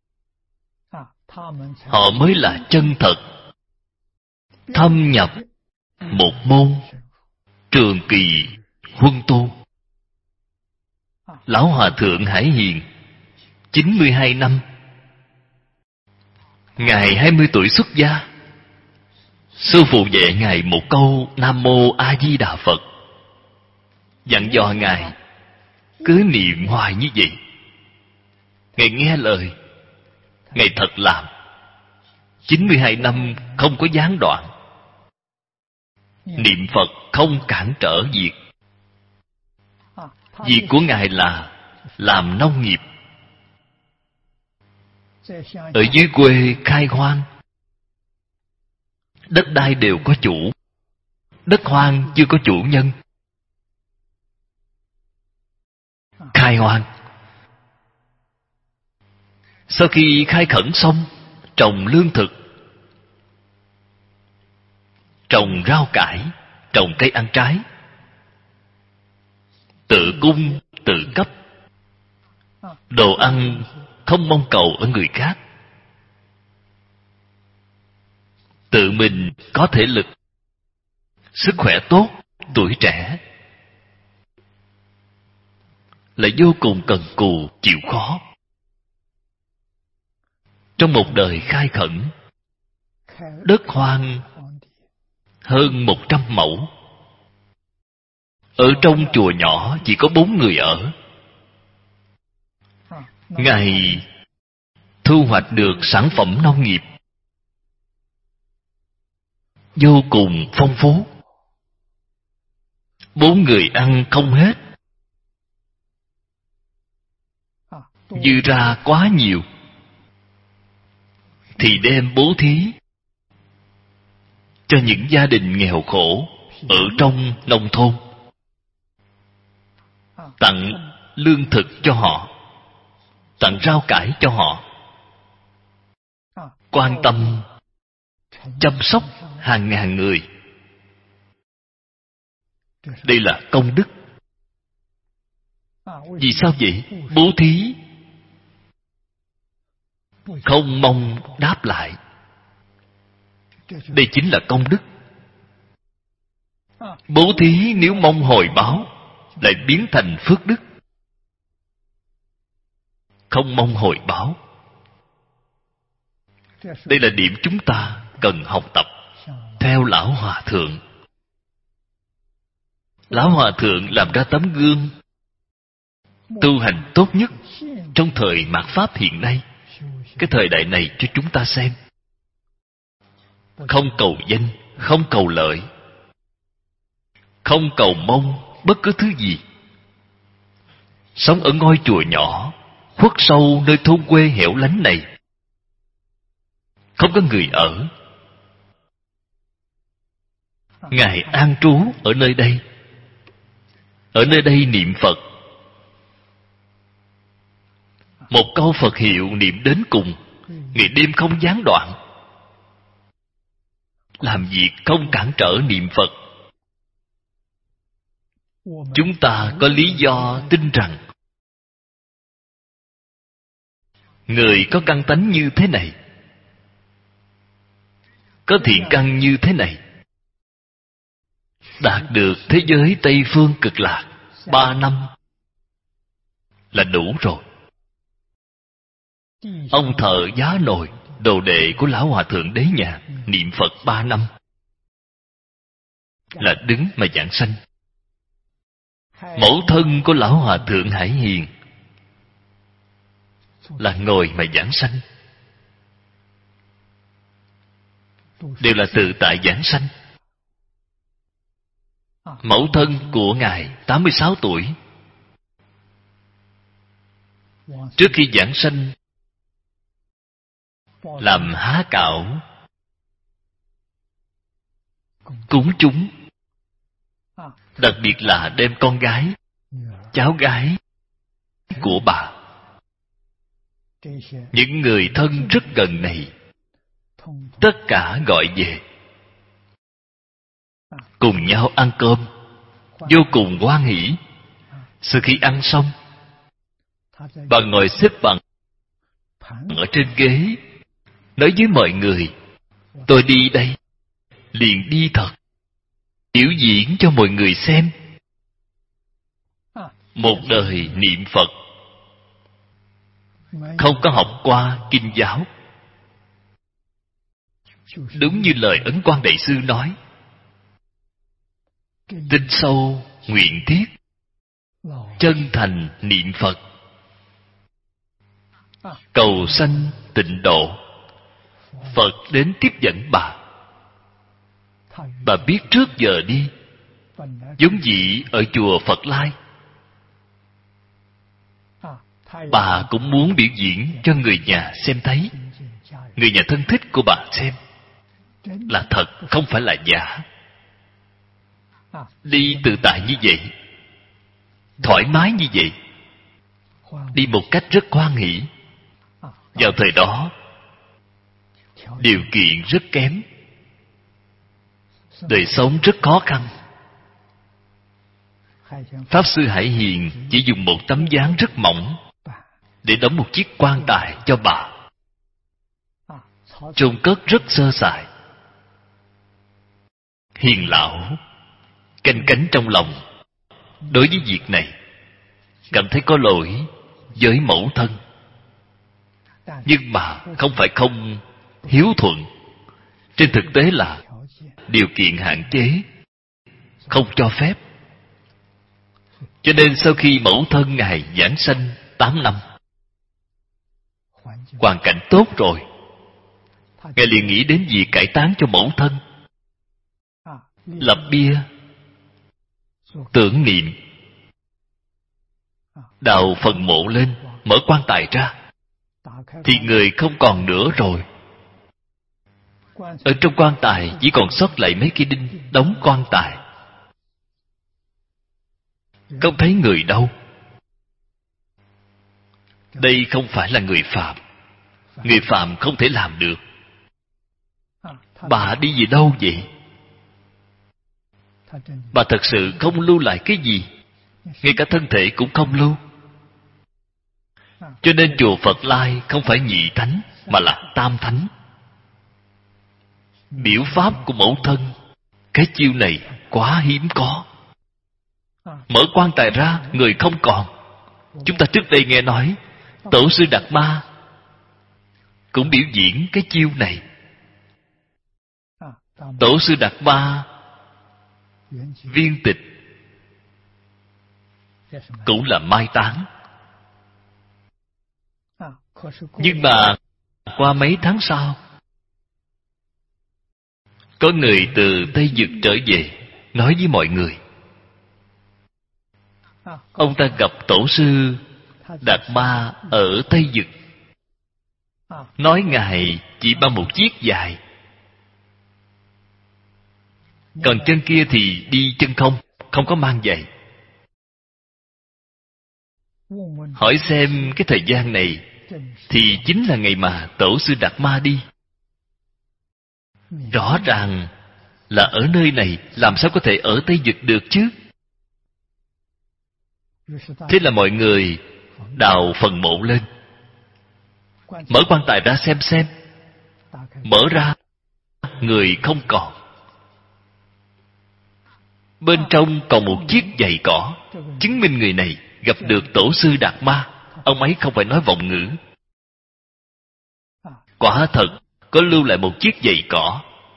Họ mới là chân thật thâm nhập một môn, trường kỳ huân tu. Lão Hòa Thượng Hải Hiền chín mươi hai năm, Ngài hai mươi tuổi xuất gia. Sư phụ dạy Ngài một câu Nam Mô A Di Đà Phật, dặn dò Ngài cứ niệm hoài như vậy. Ngài nghe lời, Ngài thật làm. chín mươi hai năm không có gián đoạn. Niệm Phật không cản trở việc. Việc của Ngài là làm nông nghiệp. Ở dưới quê khai hoang, đất đai đều có chủ, đất hoang chưa có chủ nhân. Khai hoang. Sau khi khai khẩn xong, trồng lương thực, trồng rau cải, trồng cây ăn trái, tự cung tự cấp. Đồ ăn không mong cầu ở người khác, tự mình có thể lực, sức khỏe tốt, tuổi trẻ, là vô cùng cần cù chịu khó. Trong một đời khai khẩn, đất hoang hơn một trăm mẫu. Ở trong chùa nhỏ chỉ có bốn người ở. Ngài thu hoạch được sản phẩm nông nghiệp vô cùng phong phú. Bốn người ăn không hết, dư ra quá nhiều thì đem bố thí cho những gia đình nghèo khổ ở trong nông thôn, tặng lương thực cho họ, tặng rau cải cho họ, quan tâm chăm sóc hàng ngàn người. Đây là công đức. Vì sao vậy? Bố thí không mong đáp lại, đây chính là công đức. Bố thí nếu mong hồi báo lại biến thành phước đức. Không mong hồi báo, đây là điểm chúng ta cần học tập theo Lão Hòa Thượng. Lão Hòa Thượng làm ra tấm gương tu hành tốt nhất trong thời mạt Pháp hiện nay, cái thời đại này cho chúng ta xem. Không cầu danh, không cầu lợi, không cầu mong bất cứ thứ gì. Sống ở ngôi chùa nhỏ khuất sâu nơi thôn quê hẻo lánh này, không có người ở. Ngài an trú ở nơi đây. Ở nơi đây niệm Phật. Một câu Phật hiệu niệm đến cùng, ngày đêm không gián đoạn. Làm việc không cản trở niệm Phật. Chúng ta có lý do tin rằng người có căn tánh như thế này, có thiện căn như thế này, đạt được thế giới Tây Phương Cực Lạc ba năm là đủ rồi. Ông thợ Giá Nồi, đồ đệ của Lão Hòa Thượng Đế Nhàn, niệm Phật ba năm là đứng mà giảng sanh. Mẫu thân của Lão Hòa Thượng Hải Hiền là ngồi mà giảng sanh, đều là tự tại giảng sanh. Mẫu thân của Ngài tám mươi sáu tuổi, trước khi giảng sanh làm há cạo cúng chúng, đặc biệt là đem con gái, cháu gái của bà, những người thân rất gần này, tất cả gọi về, cùng nhau ăn cơm, vô cùng hoan hỉ. Sau khi ăn xong, bà ngồi xếp bằng ở trên ghế, nói với mọi người: tôi đi đây, liền đi thật, biểu diễn cho mọi người xem. Một đời niệm Phật, không có học qua kinh giáo. Đúng như lời Ấn Quang Đại Sư nói: tinh sâu nguyện thiết, chân thành niệm Phật, cầu sanh tịnh độ. Phật đến tiếp dẫn bà. Bà biết trước giờ đi, vốn dĩ ở chùa Phật Lai, bà cũng muốn biểu diễn cho người nhà xem thấy, người nhà thân thích của bà xem là thật, không phải là giả. Đi tự tại như vậy, thoải mái như vậy, đi một cách rất hoan hỷ. Vào thời đó điều kiện rất kém, đời sống rất khó khăn. Pháp Sư Hải Hiền chỉ dùng một tấm ván rất mỏng để đóng một chiếc quan tài cho bà, chôn cất rất sơ sài. Hiền lão canh cánh trong lòng, đối với việc này cảm thấy có lỗi với mẫu thân, nhưng mà không phải không hiếu thuận. Trên thực tế là điều kiện hạn chế, không cho phép. Cho nên sau khi mẫu thân ngài giảng sanh tám năm, hoàn cảnh tốt rồi, ngài liền nghĩ đến việc cải táng cho mẫu thân, lập bia tưởng niệm, đào phần mộ lên, mở quan tài ra thì người không còn nữa rồi. Ở trong quan tài chỉ còn sót lại mấy cây đinh đóng quan tài, không thấy người đâu. Đây không phải là người phạm, người phạm không thể làm được. Bà đi về đâu vậy? Bà thật sự không lưu lại cái gì, ngay cả thân thể cũng không lưu. Cho nên chùa Phật Lai không phải nhị thánh mà là tam thánh. Biểu pháp của mẫu thân, cái chiêu này quá hiếm có. Mở quan tài ra, người không còn. Chúng ta trước đây nghe nói Tổ sư Đạt Ma cũng biểu diễn cái chiêu này. Tổ sư Đạt Ma viên tịch cũng là mai táng. Nhưng mà qua mấy tháng sau, có người từ Tây Dực trở về, nói với mọi người, ông ta gặp Tổ sư Đạt Ma ở Tây Dực, nói ngài chỉ mang một chiếc dài, còn chân kia thì đi chân không, không có mang giày. Hỏi xem cái thời gian này thì chính là ngày mà Tổ sư Đạt Ma đi. Rõ ràng là ở nơi này, làm sao có thể ở Tây Dực được chứ? Thế là mọi người đào phần mộ lên, mở quan tài ra xem xem. Mở ra, người không còn. Bên trong còn một chiếc giày cỏ, chứng minh người này gặp được Tổ sư Đạt Ma. Ông ấy không phải nói vọng ngữ. Quả thật có lưu lại một chiếc giày cỏ.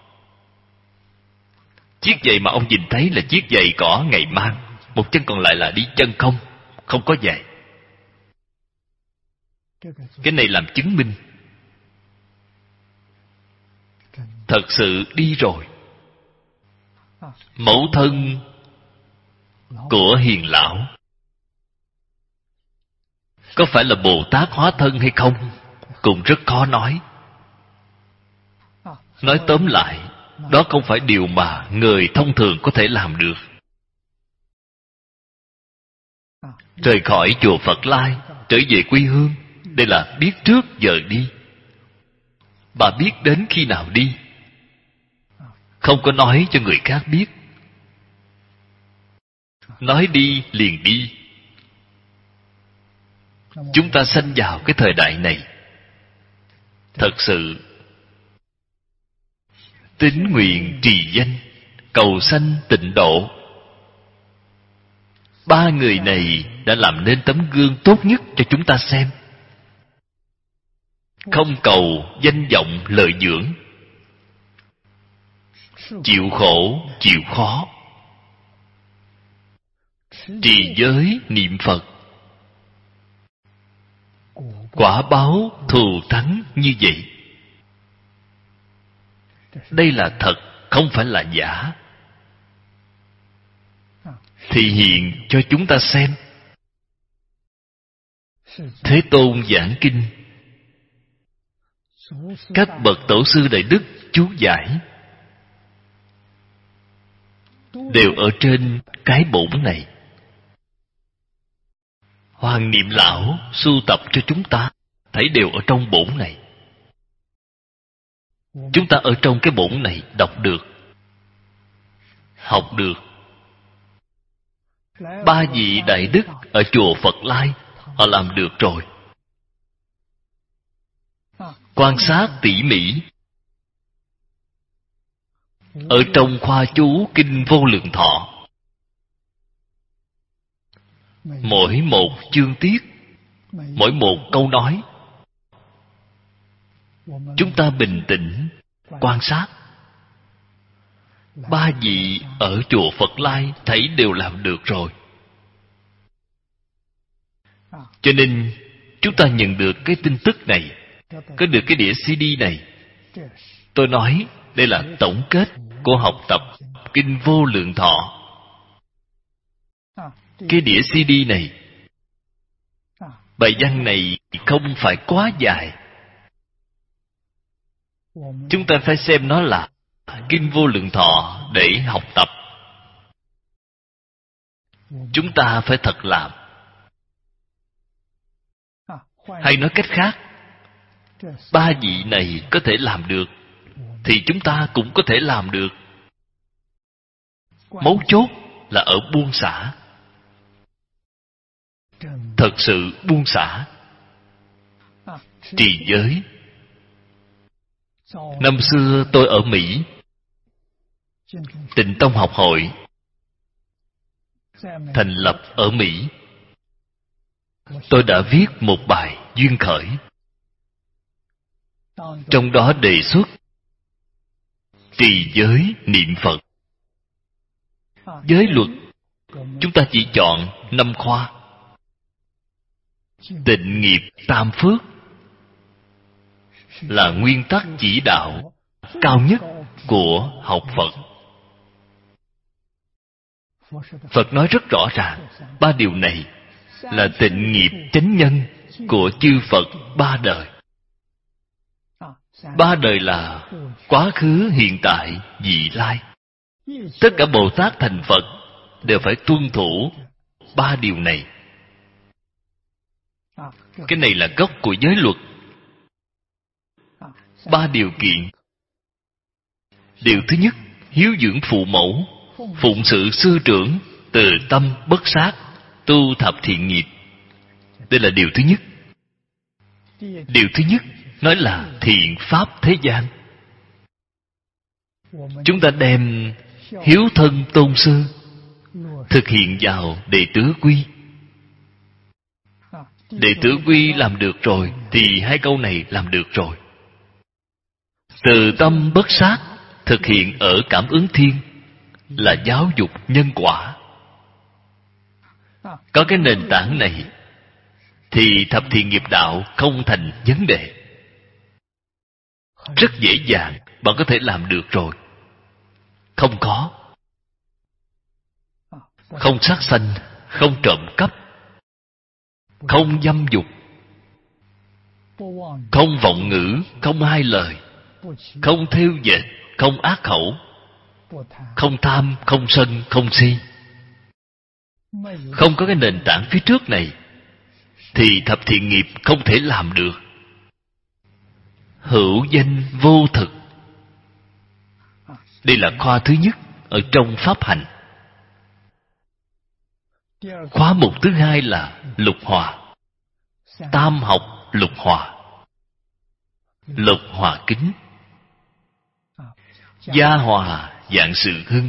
Chiếc giày mà ông nhìn thấy là chiếc giày cỏ ngày mang, một chân còn lại là đi chân không, không có giày. Cái này làm chứng minh thật sự đi rồi. Mẫu thân của Hiền lão có phải là Bồ Tát hóa thân hay không cũng rất khó nói. Nói tóm lại, đó không phải điều mà người thông thường có thể làm được. Rời khỏi chùa Phật Lai, trở về quê hương, đây là biết trước giờ đi. Bà biết đến khi nào đi, không có nói cho người khác biết. Nói đi liền đi. Chúng ta sanh vào cái thời đại này, thật sự tín nguyện trì danh, cầu sanh tịnh độ. Ba người này đã làm nên tấm gương tốt nhất cho chúng ta xem. Không cầu danh vọng lợi dưỡng, chịu khổ chịu khó, trì giới niệm Phật, quả báo thù thắng như vậy. Đây là thật, không phải là giả. Thị hiện cho chúng ta xem. Thế Tôn giảng kinh, các bậc tổ sư đại đức chú giải đều ở trên cái bổn này. Hoàng Niệm Lão sưu tập cho chúng ta, thấy đều ở trong bổn này. Chúng ta ở trong cái bổn này đọc được, học được. Ba vị đại đức ở chùa Phật Lai, họ làm được rồi. Quan sát tỉ mỉ. Ở trong khoa chú Kinh Vô Lượng Thọ, mỗi một chương tiết, mỗi một câu nói, chúng ta bình tĩnh quan sát. Ba vị ở chùa Phật Lai thấy đều làm được rồi. Cho nên chúng ta nhận được cái tin tức này, có được cái đĩa xê đê này. Tôi nói đây là tổng kết của học tập Kinh Vô Lượng Thọ. Cái đĩa xê đê này, bài văn này không phải quá dài. Chúng ta phải xem nó là Kinh Vô Lượng Thọ để học tập. Chúng ta phải thật làm. Hay nói cách khác, ba vị này có thể làm được, thì chúng ta cũng có thể làm được. Mấu chốt là ở buông xả. Thật sự buông xả. Trì giới. Năm xưa tôi ở Mỹ, Tịnh Tông học hội thành lập ở Mỹ. Tôi đã viết một bài duyên khởi, trong đó đề xuất trì giới niệm Phật. Giới luật chúng ta chỉ chọn năm khoa: tịnh nghiệp tam phước là nguyên tắc chỉ đạo cao nhất của học Phật. Phật nói rất rõ ràng, ba điều này là tịnh nghiệp chánh nhân của chư Phật ba đời. Ba đời là quá khứ, hiện tại, vị lai. Tất cả Bồ Tát thành Phật đều phải tuân thủ ba điều này. Cái này là gốc của giới luật. Ba điều kiện. Điều thứ nhất, hiếu dưỡng phụ mẫu, phụng sự sư trưởng, từ tâm bất sát, tu thập thiện nghiệp. Đây là điều thứ nhất. Điều thứ nhất nói là thiện pháp thế gian. Chúng ta đem hiếu thân tôn sư thực hiện vào đệ tử quy. Đệ tử quy làm được rồi thì hai câu này làm được rồi. Từ tâm bất sát thực hiện ở cảm ứng thiên là giáo dục nhân quả. Có cái nền tảng này thì thập thiện nghiệp đạo không thành vấn đề. Rất dễ dàng bạn có thể làm được rồi. Không có. Không sát sanh, không trộm cắp, không dâm dục, không vọng ngữ, không hai lời, không thêu dệt, không ác khẩu, không tham, không sân, không si. Không có cái nền tảng phía trước này thì thập thiện nghiệp không thể làm được. Hữu danh vô thực. Đây là khoa thứ nhất ở trong pháp hành. Khóa mục thứ hai là lục hòa. Tam học lục hòa. Lục hòa kính, gia hòa vạn sự hưng.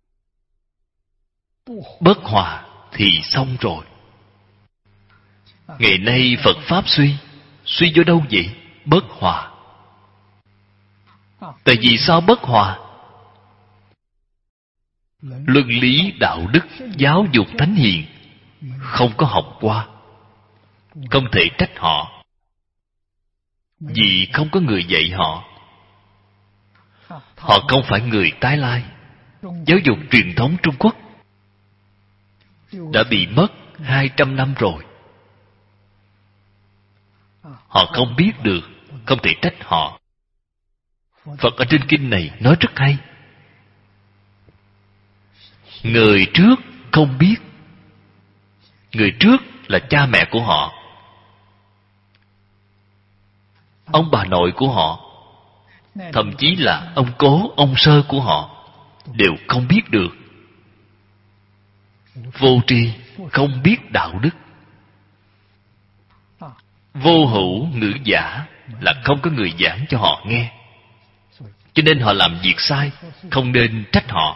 Bất hòa thì xong rồi. Ngày nay Phật Pháp suy. Suy do đâu vậy? Bất hòa. Tại vì sao bất hòa? luân lý đạo đức, giáo dục thánh hiền không có học qua, không thể trách họ, vì không có người dạy họ. Họ không phải người tái lai. Giáo dục truyền thống Trung Quốc đã bị mất hai trăm năm rồi. Họ không biết được, không thể trách họ. Phật ở trên kinh này nói rất hay. Người trước không biết. Người trước là cha mẹ của họ, ông bà nội của họ, thậm chí là ông cố, ông sơ của họ đều không biết được. Vô tri, không biết đạo đức. Vô hữu ngữ giả là không có người giảng cho họ nghe, cho nên họ làm việc sai. Không nên trách họ.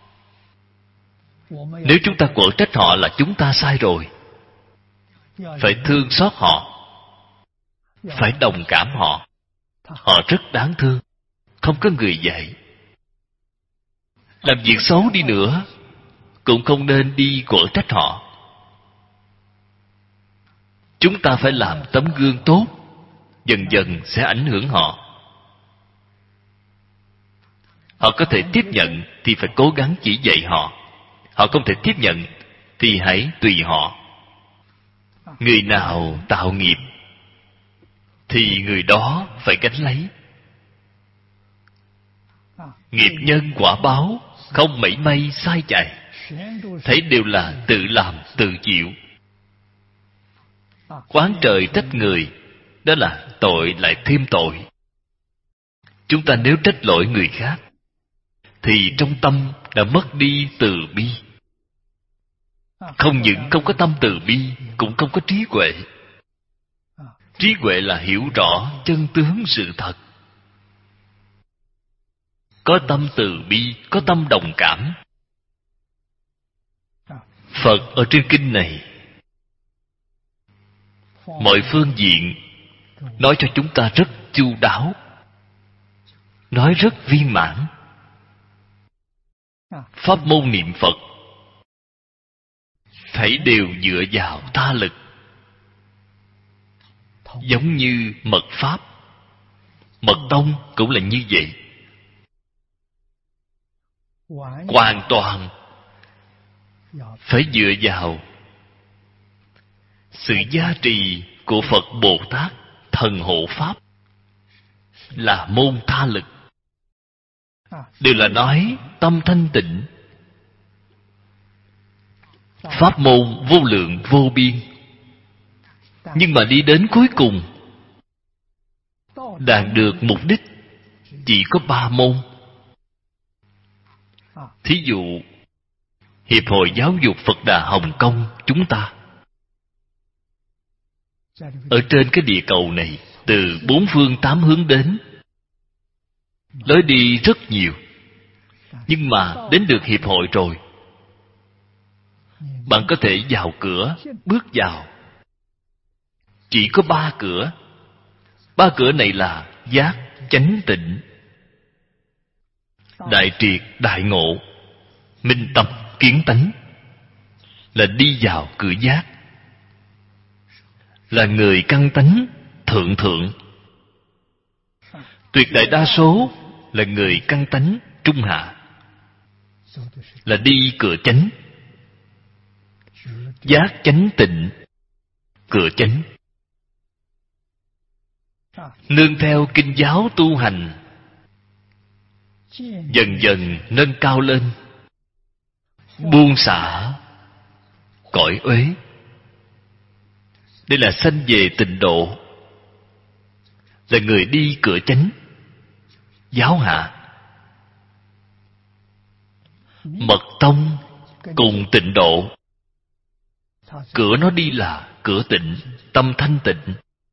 Nếu chúng ta quở trách họ là chúng ta sai rồi. Phải thương xót họ, phải đồng cảm họ. Họ rất đáng thương, không có người dạy. Làm việc xấu đi nữa cũng không nên đi quở trách họ. Chúng ta phải làm tấm gương tốt, dần dần sẽ ảnh hưởng họ. Họ có thể tiếp nhận thì phải cố gắng chỉ dạy họ. Họ không thể tiếp nhận thì hãy tùy họ. Người nào tạo nghiệp thì người đó phải gánh lấy. Nghiệp nhân quả báo không mảy may sai chạy, thấy đều là tự làm tự chịu. Oán trời trách người, đó là tội lại thêm tội. Chúng ta nếu trách lỗi người khác thì trong tâm đã mất đi từ bi. Không những không có tâm từ bi, cũng không có trí huệ. Trí huệ là hiểu rõ chân tướng sự thật. Có tâm từ bi, có tâm đồng cảm. Phật ở trên kinh này mọi phương diện nói cho chúng ta rất chu đáo, nói rất viên mãn. Pháp môn niệm Phật thảy đều dựa vào tha lực, giống như mật pháp. Mật tông cũng là như vậy, hoàn toàn phải dựa vào sự gia trì của Phật Bồ Tát thần hộ pháp, là môn tha lực. Đều là nói tâm thanh tịnh, pháp môn vô lượng vô biên. Nhưng mà đi đến cuối cùng đạt được mục đích chỉ có ba môn. Thí dụ Hiệp hội Giáo dục Phật Đà Hồng Kông chúng ta, ở trên cái địa cầu này, từ bốn phương tám hướng đến, lối đi rất nhiều. Nhưng mà đến được hiệp hội rồi, bạn có thể vào cửa, bước vào. Chỉ có ba cửa. Ba cửa này là giác, chánh, tịnh, đại triệt, đại ngộ, minh tâm, kiến tánh. Là đi vào cửa giác. Là người căn tánh thượng thượng. Tuyệt đại đa số là người căn tánh trung hạ, là đi cửa chánh. Giác chánh tịnh, cửa chánh. Nương theo kinh giáo tu hành, dần dần nâng cao lên, buông xả cõi uế. Đây là sanh về tịnh độ, là người đi cửa chánh. Giáo hạ mật tông cùng tịnh độ, cửa nó đi là cửa tịnh, tâm thanh tịnh.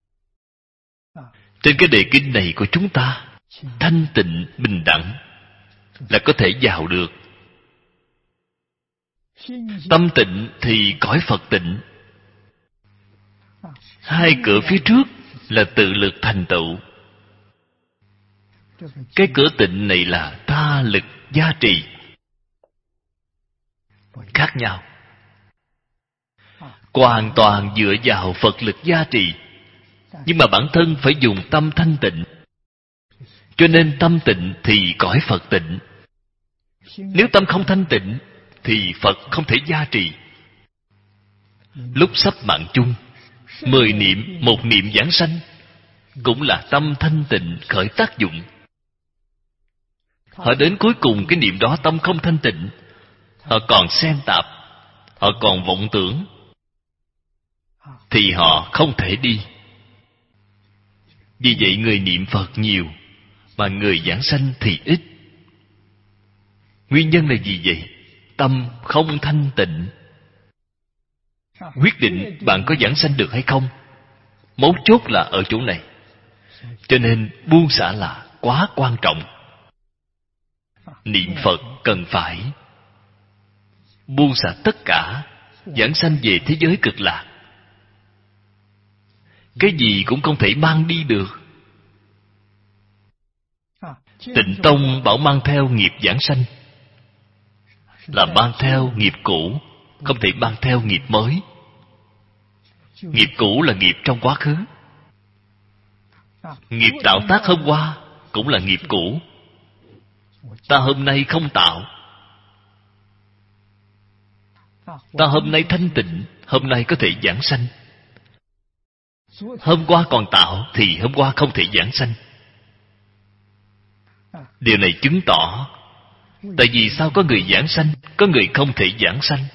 Trên cái đề kinh này của chúng ta, thanh tịnh bình đẳng là có thể vào được. Tâm tịnh thì cõi Phật tịnh. Hai cửa phía trước là tự lực thành tựu. Cái cửa tịnh này là tha lực gia trì. khác nhau. Hoàn toàn dựa vào Phật lực gia trì, nhưng mà bản thân phải dùng tâm thanh tịnh. Cho nên tâm tịnh thì cõi Phật tịnh. Nếu tâm không thanh tịnh thì Phật không thể gia trì. Lúc sắp mạng chung, mười niệm một niệm giảng sanh, cũng là tâm thanh tịnh khởi tác dụng. Họ đến cuối cùng cái niệm đó tâm không thanh tịnh, họ còn xen tạp, họ còn vọng tưởng, thì họ không thể đi. Vì vậy người niệm Phật nhiều, mà người giảng sanh thì ít. Nguyên nhân là gì vậy? Tâm không thanh tịnh. Quyết định bạn có giảng sanh được hay không, mấu chốt là ở chỗ này. Cho nên buông xả là quá quan trọng. Niệm Phật cần phải buông xả tất cả, giảng sanh về thế giới cực lạc. Cái gì cũng không thể mang đi được. Tịnh Tông bảo mang theo nghiệp giảng sanh, là mang theo nghiệp cũ, không thể mang theo nghiệp mới. Nghiệp cũ là nghiệp trong quá khứ, nghiệp tạo tác hôm qua cũng là nghiệp cũ. Ta hôm nay không tạo, ta hôm nay thanh tịnh, hôm nay có thể giảng sanh. Hôm qua còn tạo thì hôm qua không thể giảng sanh. Điều này chứng tỏ, tại vì sao có người giảng sanh, có người không thể giảng sanh.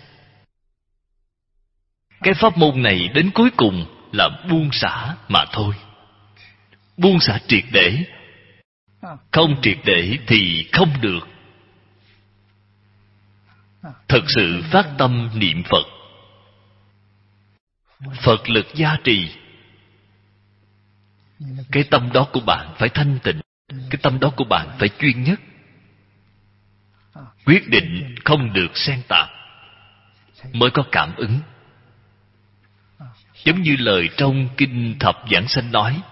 Cái pháp môn này đến cuối cùng là buông xả mà thôi. Buông xả triệt để. Không triệt để thì không được. Thật sự phát tâm niệm Phật, Phật lực gia trì, cái tâm đó của bạn phải thanh tịnh, cái tâm đó của bạn phải chuyên nhất. Quyết định không được xen tạp, mới có cảm ứng. Giống như lời trong Kinh Thập Giảng Sanh nói,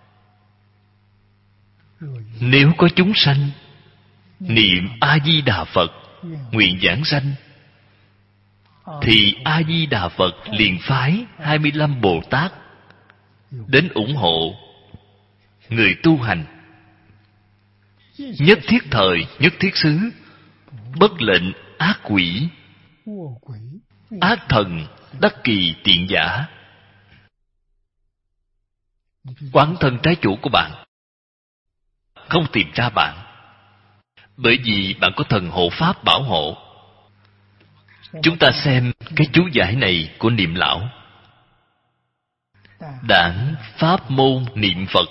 nếu có chúng sanh niệm A-di-đà Phật nguyện giảng sanh, thì A-di-đà Phật liền phái hai mươi lăm Bồ Tát đến ủng hộ người tu hành. Nhất thiết thời, nhất thiết xứ, bất lệnh ác quỷ, ác thần, đắc kỳ tiện giả. Quán thân trái chủ của bạn không tìm ra bạn, bởi vì bạn có thần hộ pháp bảo hộ. Chúng ta xem cái chú giải này của Niệm Lão: đản pháp môn niệm Phật,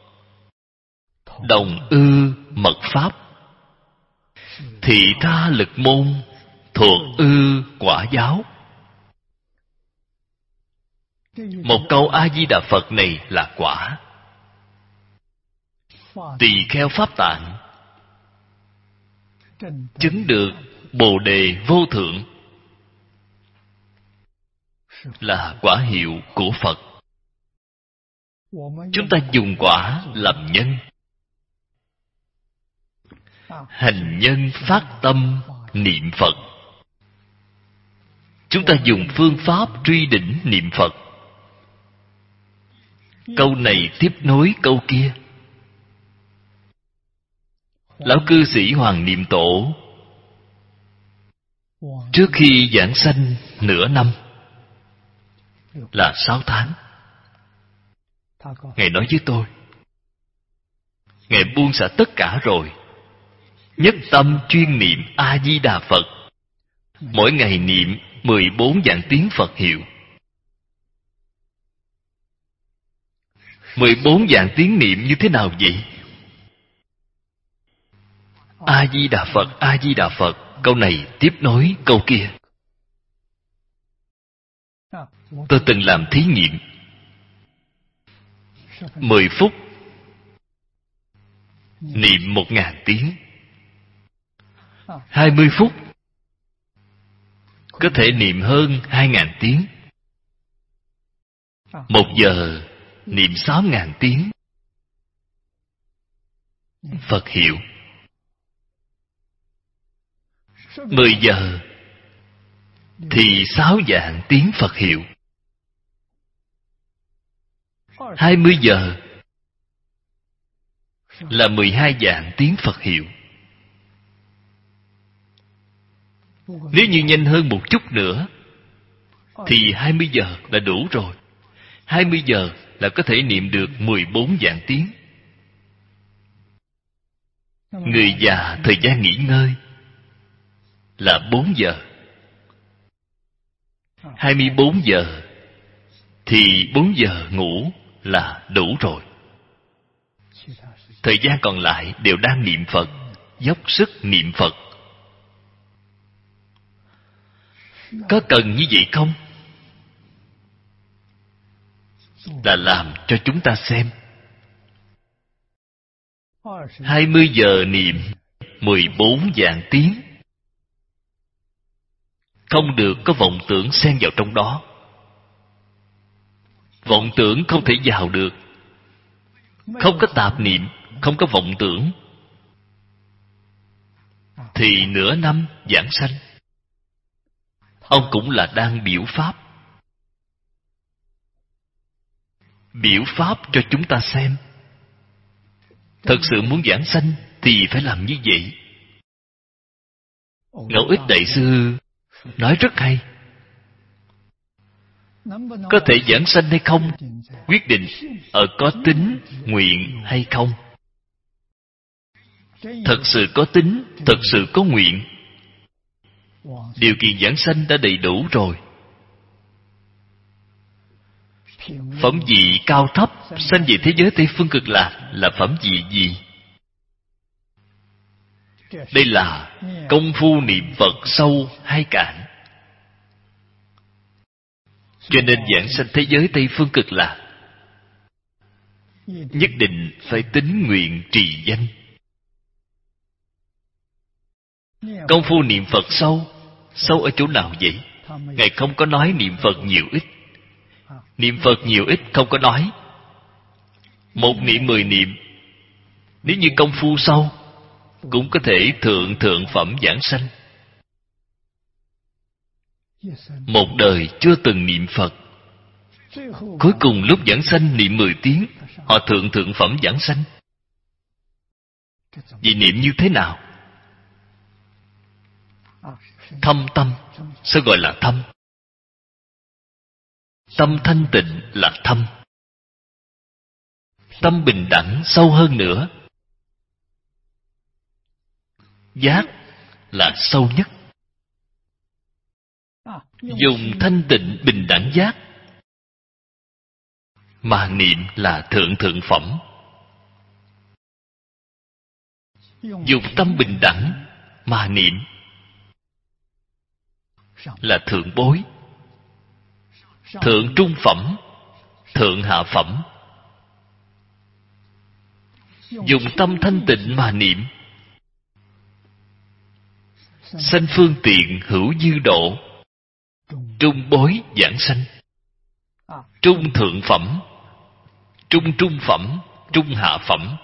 đồng ư mật pháp, thị tha lực môn, thuộc ư quả giáo. Một câu A-di-đà Phật này là quả. Tỳ kheo pháp tạng chứng được Bồ đề vô thượng là quả hiệu của Phật. Chúng ta dùng quả làm nhân, hành nhân phát tâm niệm Phật. Chúng ta dùng phương pháp truy đỉnh niệm Phật. Câu này tiếp nối câu kia. Lão cư sĩ Hoàng Niệm Tổ trước khi giảng sanh nửa năm là sáu tháng, Ngài nói với tôi, Ngài buông xả tất cả rồi, nhất tâm chuyên niệm A-di-đà Phật, mỗi ngày niệm mười bốn vạn tiếng Phật hiệu. Mười bốn vạn tiếng niệm như thế nào vậy? A-di-đà Phật, A-di-đà Phật, câu này tiếp nối câu kia. Tôi từng làm thí nghiệm. Mười phút niệm một ngàn tiếng. Hai mươi phút có thể niệm hơn hai ngàn tiếng. Một giờ niệm sáu ngàn tiếng Phật hiệu. Mười giờ thì sáu vạn tiếng Phật hiệu. Hai mươi giờ là mười hai vạn tiếng Phật hiệu. Nếu như nhanh hơn một chút nữa thì hai mươi giờ là đủ rồi. Hai mươi giờ là có thể niệm được mười bốn vạn tiếng. Người già thời gian nghỉ ngơi là bốn giờ. Hai mươi bốn giờ thì bốn giờ ngủ là đủ rồi. Thời gian còn lại đều đang niệm Phật, dốc sức niệm Phật. Có cần như vậy không? Là làm cho chúng ta xem. Hai mươi giờ niệm mười bốn vạn tiếng. Không được có vọng tưởng xen vào trong đó. Vọng tưởng không thể vào được. Không có tạp niệm, không có vọng tưởng, thì nửa năm giảng sanh, ông cũng là đang biểu pháp. Biểu pháp cho chúng ta xem. Thật sự muốn giảng sanh thì phải làm như vậy. Ngẫu Ích Đại Sư nói rất hay. Có thể giảng sanh hay không, quyết định ở có tín nguyện hay không. Thật sự có tín, thật sự có nguyện, điều kiện giảng sanh đã đầy đủ rồi. Phẩm vị cao thấp sanh về thế giới Tây Phương Cực Lạc là phẩm vị gì? Đây là công phu niệm Phật sâu hay cạn. Cho nên giảng sanh thế giới Tây Phương Cực Lạc nhất định phải tín nguyện trì danh. Công phu niệm Phật sâu, sâu ở chỗ nào vậy? Ngài không có nói niệm Phật nhiều ít. Niệm Phật nhiều ít không có nói. Một niệm mười niệm, nếu như công phu sâu, cũng có thể thượng thượng phẩm giảng sanh. Một đời chưa từng niệm Phật, cuối cùng lúc giảng sanh niệm mười tiếng, họ thượng thượng phẩm giảng sanh. Vì niệm như thế nào? Thâm tâm. Sao gọi là thâm? Tâm thanh tịnh là thâm. Tâm bình đẳng sâu hơn nữa. Giác là sâu nhất. Dùng thanh tịnh bình đẳng giác mà niệm là thượng thượng phẩm. Dùng tâm bình đẳng mà niệm là thượng bối. Thượng trung phẩm, thượng hạ phẩm. Dùng tâm thanh tịnh mà niệm, sanh phương tiện hữu dư độ. Trung bối giảng sanh. Trung thượng phẩm, trung trung phẩm, trung hạ phẩm.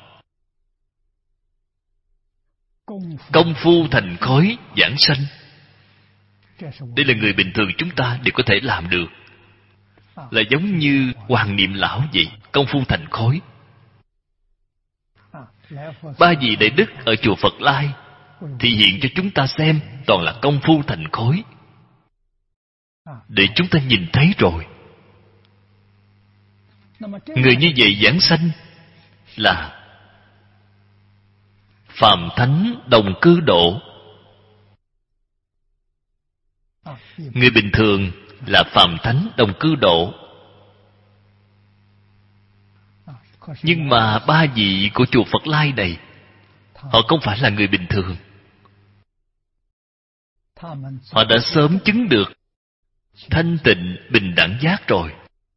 Công phu thành khối giảng sanh. Đây là người bình thường chúng ta đều có thể làm được. Là giống như Hoàng Niệm Lão vậy, công phu thành khối. Ba vị đại đức ở chùa Phật Lai thì hiện cho chúng ta xem toàn là công phu thành khối, để chúng ta nhìn thấy rồi. Người như vậy giảng sanh là phàm thánh đồng cư độ. Người bình thường là phàm thánh đồng cư độ. Nhưng mà ba vị của chùa Phật Lai này, họ không phải là người bình thường. Họ đã sớm chứng được thanh tịnh bình đẳng giác rồi.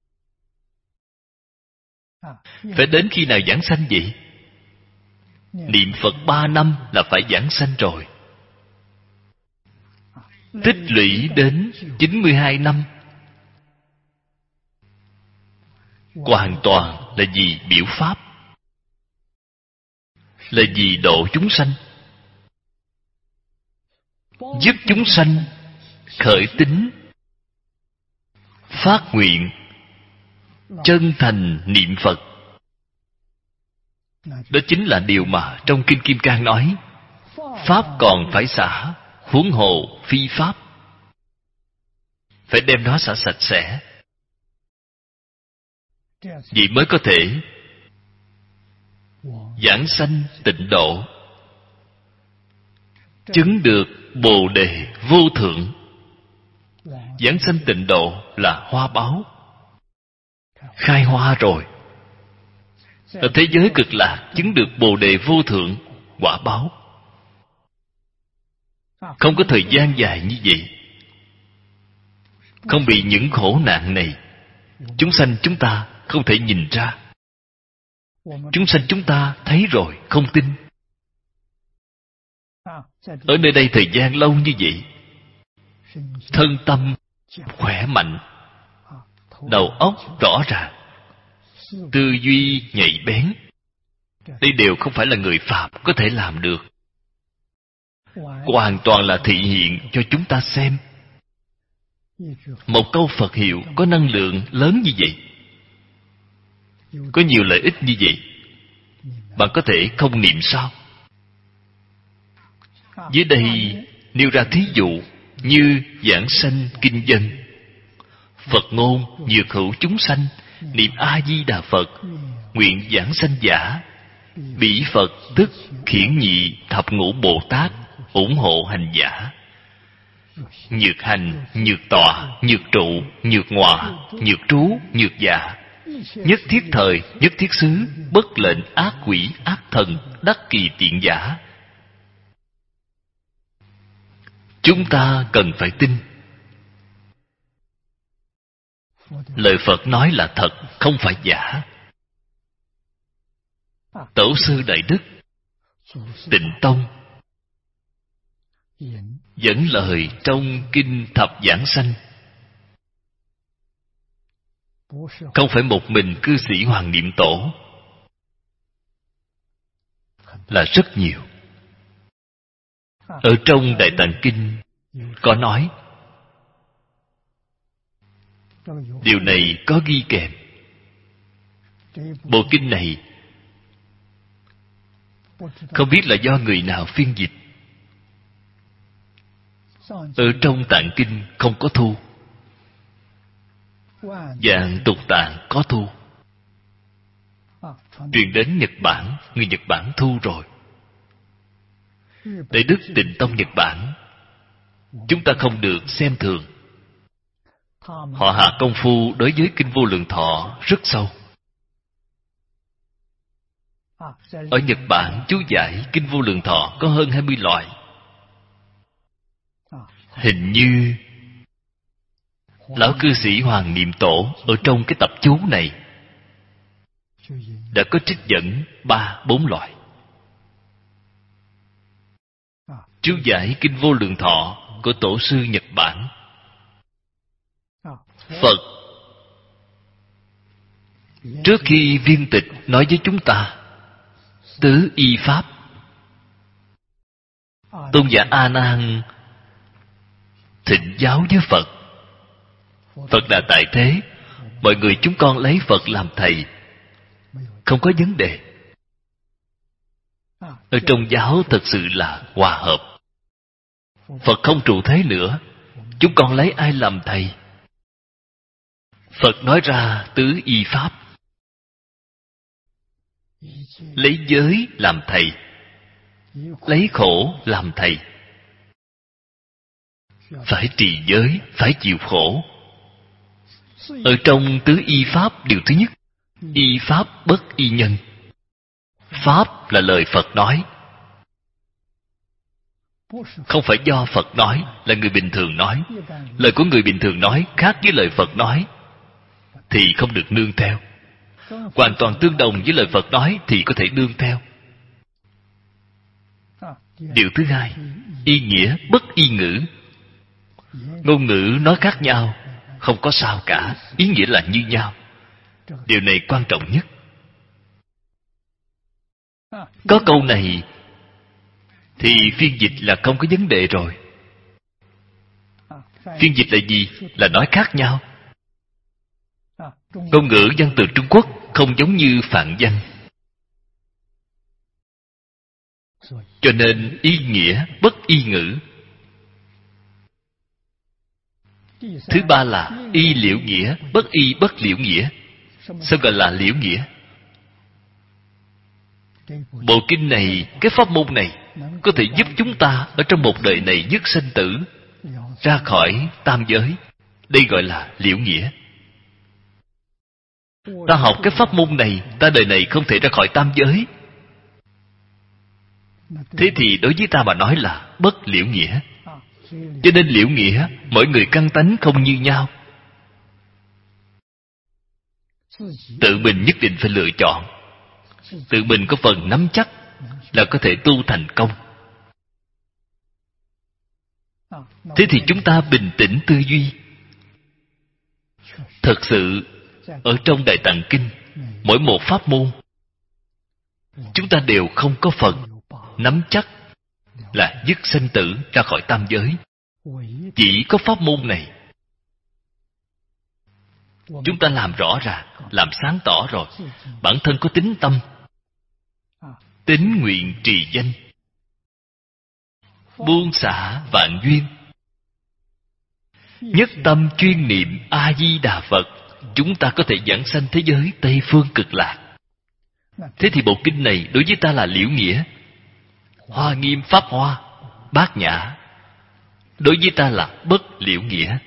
Phải đến khi nào giảng sanh vậy? Niệm Phật ba năm là phải giảng sanh rồi. Tích lũy đến chín mươi hai năm, hoàn toàn là vì biểu pháp, là vì độ chúng sanh, giúp chúng sanh khởi tín, phát nguyện, chân thành niệm Phật. Đó chính là điều mà trong Kinh Kim Cang nói: pháp còn phải xả, huống hồ phi pháp. Phải đem nó xả sạch sẽ, vậy mới có thể giảng sanh tịnh độ, chứng được Bồ Đề vô thượng. Giảng sanh tịnh độ là hoa báo, khai hoa rồi. Ở thế giới cực lạc chứng được Bồ Đề vô thượng, quả báo. Không có thời gian dài như vậy, không bị những khổ nạn này, chúng sanh chúng ta không thể nhìn ra. Chúng sanh chúng ta thấy rồi không tin. Ở nơi đây thời gian lâu như vậy, thân tâm khỏe mạnh, đầu óc rõ ràng, tư duy nhạy bén. Đây đều không phải là người phàm có thể làm được. Hoàn toàn là thị hiện cho chúng ta xem. Một câu Phật hiệu có năng lượng lớn như vậy, có nhiều lợi ích như vậy, bạn có thể không niệm sao? Dưới đây nêu ra thí dụ như giảng sanh kinh dân, Phật ngôn nhược hữu chúng sanh, niệm A Di Đà Phật, nguyện giảng sanh giả, bỉ Phật tức khiển nhị thập ngũ Bồ Tát ủng hộ hành giả. Nhược hành, nhược tọa, nhược trụ, nhược ngọa, nhược trú, nhược dạ, nhất thiết thời, nhất thiết xứ, bất lệnh ác quỷ, ác thần, đắc kỳ tiện giả. Chúng ta cần phải tin. Lời Phật nói là thật, không phải giả. Tổ sư Đại Đức Tịnh Tông dẫn lời trong Kinh Thập Giảng Sanh. Không phải một mình cư sĩ Hoàng Niệm Tổ, là rất nhiều. Ở trong Đại Tạng Kinh có nói, điều này có ghi kèm. Bộ kinh này không biết là do người nào phiên dịch. Ở trong Tạng Kinh không có thu, Vạn Tục Tạng có thu. Truyền đến Nhật Bản, người Nhật Bản thu rồi. Đại Đức Tịnh Tông Nhật Bản, chúng ta không được xem thường. Họ hạ công phu đối với Kinh Vô Lượng Thọ rất sâu. Ở Nhật Bản chú giải Kinh Vô Lượng Thọ có hơn hai mươi loại. Hình như lão cư sĩ Hoàng Niệm Tổ ở trong cái tập chú này đã có trích dẫn ba bốn loại. Chú giải Kinh Vô Lượng Thọ của Tổ sư Nhật Bản. Phật trước khi viên tịch nói với chúng ta tứ y pháp. Tôn giả A Nan thịnh giáo với Phật. Phật đã tại thế, mọi người chúng con lấy Phật làm thầy, không có vấn đề. Ở trong giáo thật sự là hòa hợp. Phật không trụ thế nữa, chúng con lấy ai làm thầy? Phật nói ra tứ y pháp, lấy giới làm thầy, lấy khổ làm thầy. Phải trì giới, phải chịu khổ. Ở trong tứ y pháp, điều thứ nhất, y pháp bất y nhân. Pháp là lời Phật nói, không phải do Phật nói, là người bình thường nói. Lời của người bình thường nói khác với lời Phật nói thì không được nương theo. Hoàn toàn tương đồng với lời Phật nói thì có thể nương theo. Điều thứ hai, y nghĩa bất y ngữ. Ngôn ngữ nói khác nhau, không có sao cả, ý nghĩa là như nhau. Điều này quan trọng nhất. Có câu này thì phiên dịch là không có vấn đề rồi. Phiên dịch là gì? Là nói khác nhau. Ngôn ngữ văn từ Trung Quốc không giống như Phạn văn, cho nên y nghĩa bất y ngữ. Thứ ba là y liễu nghĩa bất y bất liễu nghĩa. Sao gọi là liễu nghĩa? Bộ kinh này, cái pháp môn này có thể giúp chúng ta ở trong một đời này dứt sanh tử, ra khỏi tam giới. Đây gọi là liễu nghĩa. Ta học cái pháp môn này, ta đời này không thể ra khỏi tam giới. Thế thì đối với ta mà nói là bất liễu nghĩa. Cho nên liễu nghĩa, mỗi người căn tánh không như nhau. Tự mình nhất định phải lựa chọn. Tự mình có phần nắm chắc là có thể tu thành công. Thế thì chúng ta bình tĩnh tư duy. Thật sự ở trong Đại Tạng Kinh, mỗi một pháp môn chúng ta đều không có phần nắm chắc là dứt sanh tử ra khỏi tam giới. Chỉ có pháp môn này chúng ta làm rõ ràng, làm sáng tỏ rồi. Bản thân có tín tâm, tín nguyện trì danh, buông xả vạn duyên, nhất tâm chuyên niệm A Di Đà Phật, chúng ta có thể giảng sanh thế giới Tây Phương Cực Lạc. Thế thì bộ kinh này đối với ta là liễu nghĩa. Hoa Nghiêm Pháp Hoa, Bát Nhã đối với ta là bất liễu nghĩa.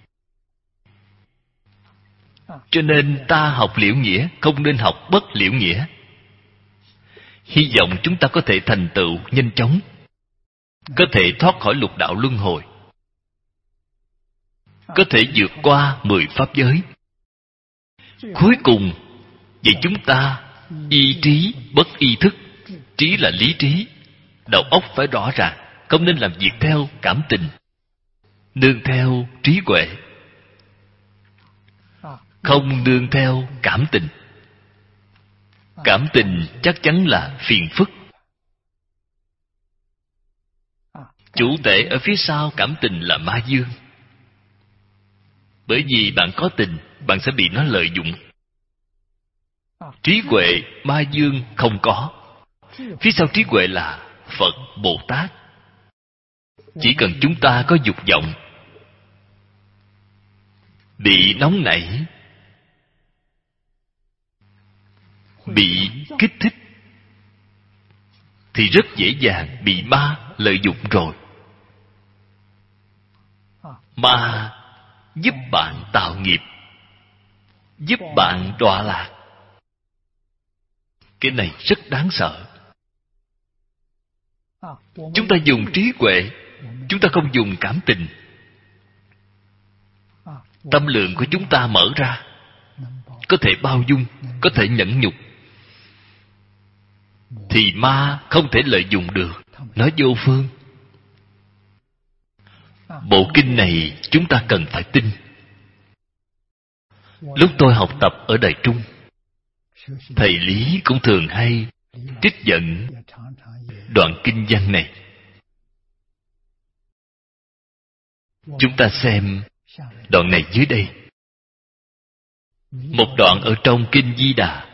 Cho nên ta học liễu nghĩa, không nên học bất liễu nghĩa. Hy vọng chúng ta có thể thành tựu nhanh chóng, có thể thoát khỏi lục đạo luân hồi, có thể vượt qua mười pháp giới. Cuối cùng vậy chúng ta y trí bất y thức. Trí là lý trí, đầu óc phải rõ ràng, không nên làm việc theo cảm tình, nương theo trí huệ, không nương theo cảm tình. Cảm tình chắc chắn là phiền phức. Chủ tể ở phía sau cảm tình là ma dương. Bởi vì bạn có tình, bạn sẽ bị nó lợi dụng. Trí huệ, ma dương không có. Phía sau trí huệ là Phật, Bồ Tát. Chỉ cần chúng ta có dục vọng, bị nóng nảy, bị kích thích, thì rất dễ dàng bị ma lợi dụng rồi. Ma giúp bạn tạo nghiệp, giúp bạn đọa lạc. Cái này rất đáng sợ. Chúng ta dùng trí huệ, chúng ta không dùng cảm tình. Tâm lượng của chúng ta mở ra, có thể bao dung, có thể nhẫn nhục, thì ma không thể lợi dụng được. Nó vô phương. Bộ kinh này chúng ta cần phải tin. Lúc tôi học tập ở Đại Trung, thầy Lý cũng thường hay trích dẫn đoạn kinh văn này. Chúng ta xem đoạn này dưới đây. Một đoạn ở trong kinh Di Đà.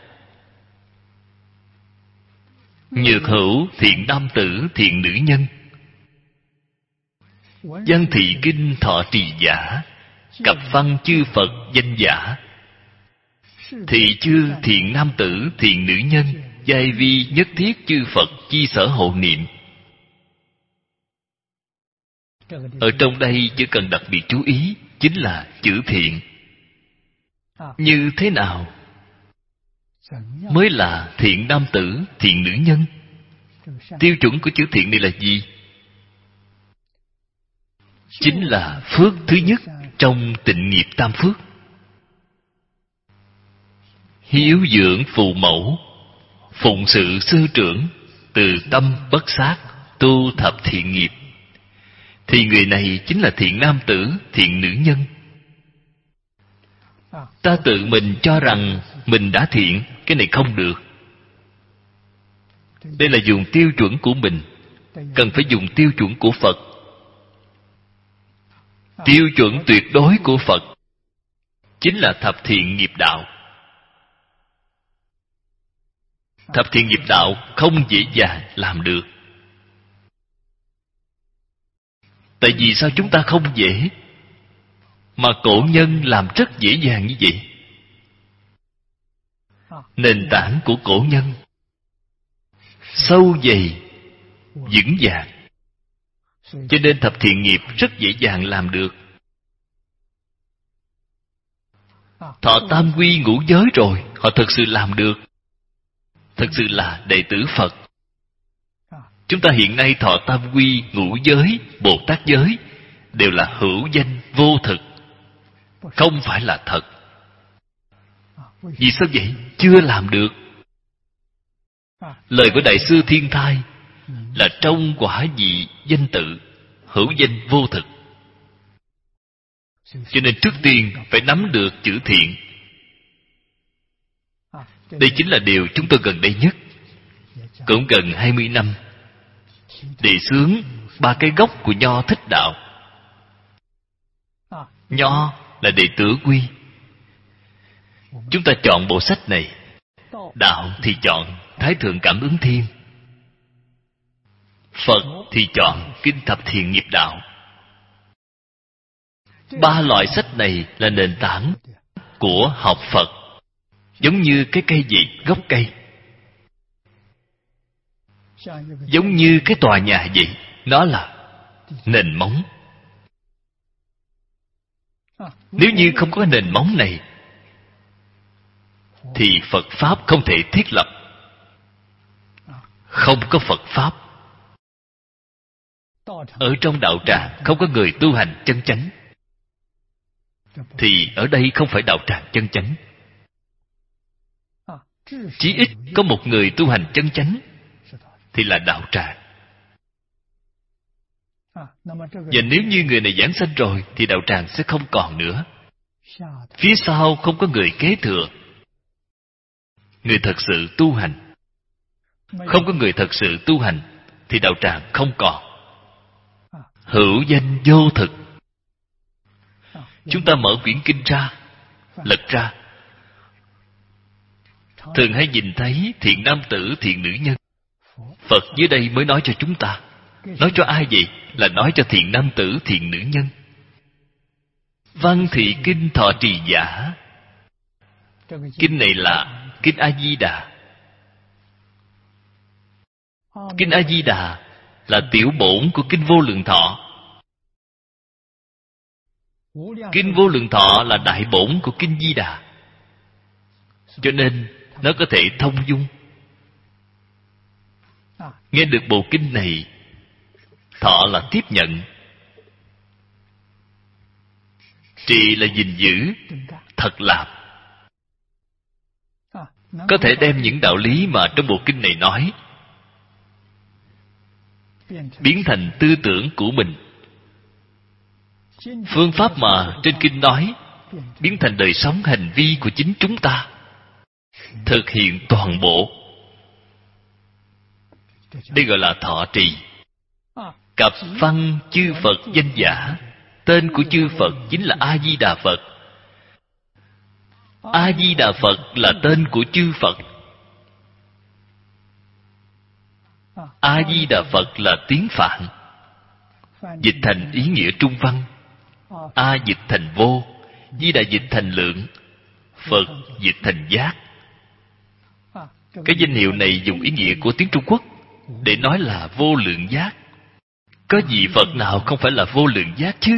Nhược hữu thiện nam tử thiện nữ nhân, văn thị kinh thọ trì giả, cập văn chư Phật danh giả. Thị chư thiện nam tử thiện nữ nhân, giai vi nhất thiết chư Phật chi sở hộ niệm. Ở trong đây chỉ cần đặc biệt chú ý chính là chữ thiện. Như thế nào mới là thiện nam tử, thiện nữ nhân? Tiêu chuẩn của chữ thiện này là gì? Chính là phước thứ nhất trong tịnh nghiệp tam phước. Hiếu dưỡng phụ mẫu, phụng sự sư trưởng, từ tâm bất sát, tu thập thiện nghiệp. Thì người này chính là thiện nam tử, thiện nữ nhân. Ta tự mình cho rằng mình đã thiện, cái này không được. Đây là dùng tiêu chuẩn của mình, cần phải dùng tiêu chuẩn của Phật. Tiêu chuẩn tuyệt đối của Phật chính là thập thiện nghiệp đạo. Thập thiện nghiệp đạo không dễ dàng làm được. Tại vì sao chúng ta không dễ, mà cổ nhân làm rất dễ dàng như vậy? Nền tảng của cổ nhân sâu dày, vững vàng, cho nên thập thiện nghiệp rất dễ dàng làm được. Thọ tam quy ngũ giới rồi, họ thực sự làm được, thực sự là đệ tử Phật. Chúng ta hiện nay thọ tam quy ngũ giới, Bồ Tát giới đều là hữu danh vô thực, không phải là thật. Vì sao vậy? Chưa làm được. Lời của Đại sư Thiên Thai là trong quả vị danh tự, hữu danh vô thực. Cho nên trước tiên phải nắm được chữ thiện. Đây chính là điều chúng tôi gần đây nhất, cũng gần hai mươi năm, đề xướng ba cái gốc của Nho Thích Đạo. Nho là đệ tử quy. Chúng ta chọn bộ sách này. Đạo thì chọn Thái Thượng Cảm Ứng Thiên. Phật thì chọn Kinh Thập Thiện Nghiệp Đạo. Ba loại sách này là nền tảng của học Phật, giống như cái cây vậy, gốc cây, giống như cái tòa nhà vậy, nó là nền móng. Nếu như không có nền móng này thì Phật Pháp không thể thiết lập. Không có Phật Pháp, ở trong đạo tràng không có người tu hành chân chánh, thì ở đây không phải đạo tràng chân chánh. Chí ít có một người tu hành chân chánh thì là đạo tràng. Và nếu như người này giảng sanh rồi thì đạo tràng sẽ không còn nữa. Phía sau không có người kế thừa, người thật sự tu hành. Không có người thật sự tu hành thì đạo tràng không còn. Hữu danh vô thực. Chúng ta mở quyển kinh ra, lật ra, thường hay nhìn thấy thiện nam tử, thiện nữ nhân. Phật dưới đây mới nói cho chúng ta. Nói cho ai vậy? Là nói cho thiện nam tử, thiện nữ nhân. Văn thị kinh thọ trì giả. Kinh này là Kinh A-di-đà. Kinh A-di-đà là tiểu bổn của Kinh Vô Lượng Thọ. Kinh Vô Lượng Thọ là đại bổn của Kinh Di Đà. Cho nên nó có thể thông dung. Nghe được bộ kinh này, thọ là tiếp nhận, trì là gìn giữ, thật làm. Có thể đem những đạo lý mà trong bộ kinh này nói biến thành tư tưởng của mình. Phương pháp mà trên kinh nói biến thành đời sống hành vi của chính chúng ta, thực hiện toàn bộ. Đây gọi là thọ trì. Cập văn chư Phật danh giả. Tên của chư Phật chính là A-di-đà Phật. A-di-đà Phật là tên của chư Phật. A-di-đà Phật là tiếng Phạn, dịch thành ý nghĩa trung văn. A dịch thành vô, Di Đà dịch thành lượng, Phật dịch thành giác. Cái danh hiệu này dùng ý nghĩa của tiếng Trung Quốc để nói là vô lượng giác. Có gì Phật nào không phải là vô lượng giác chứ?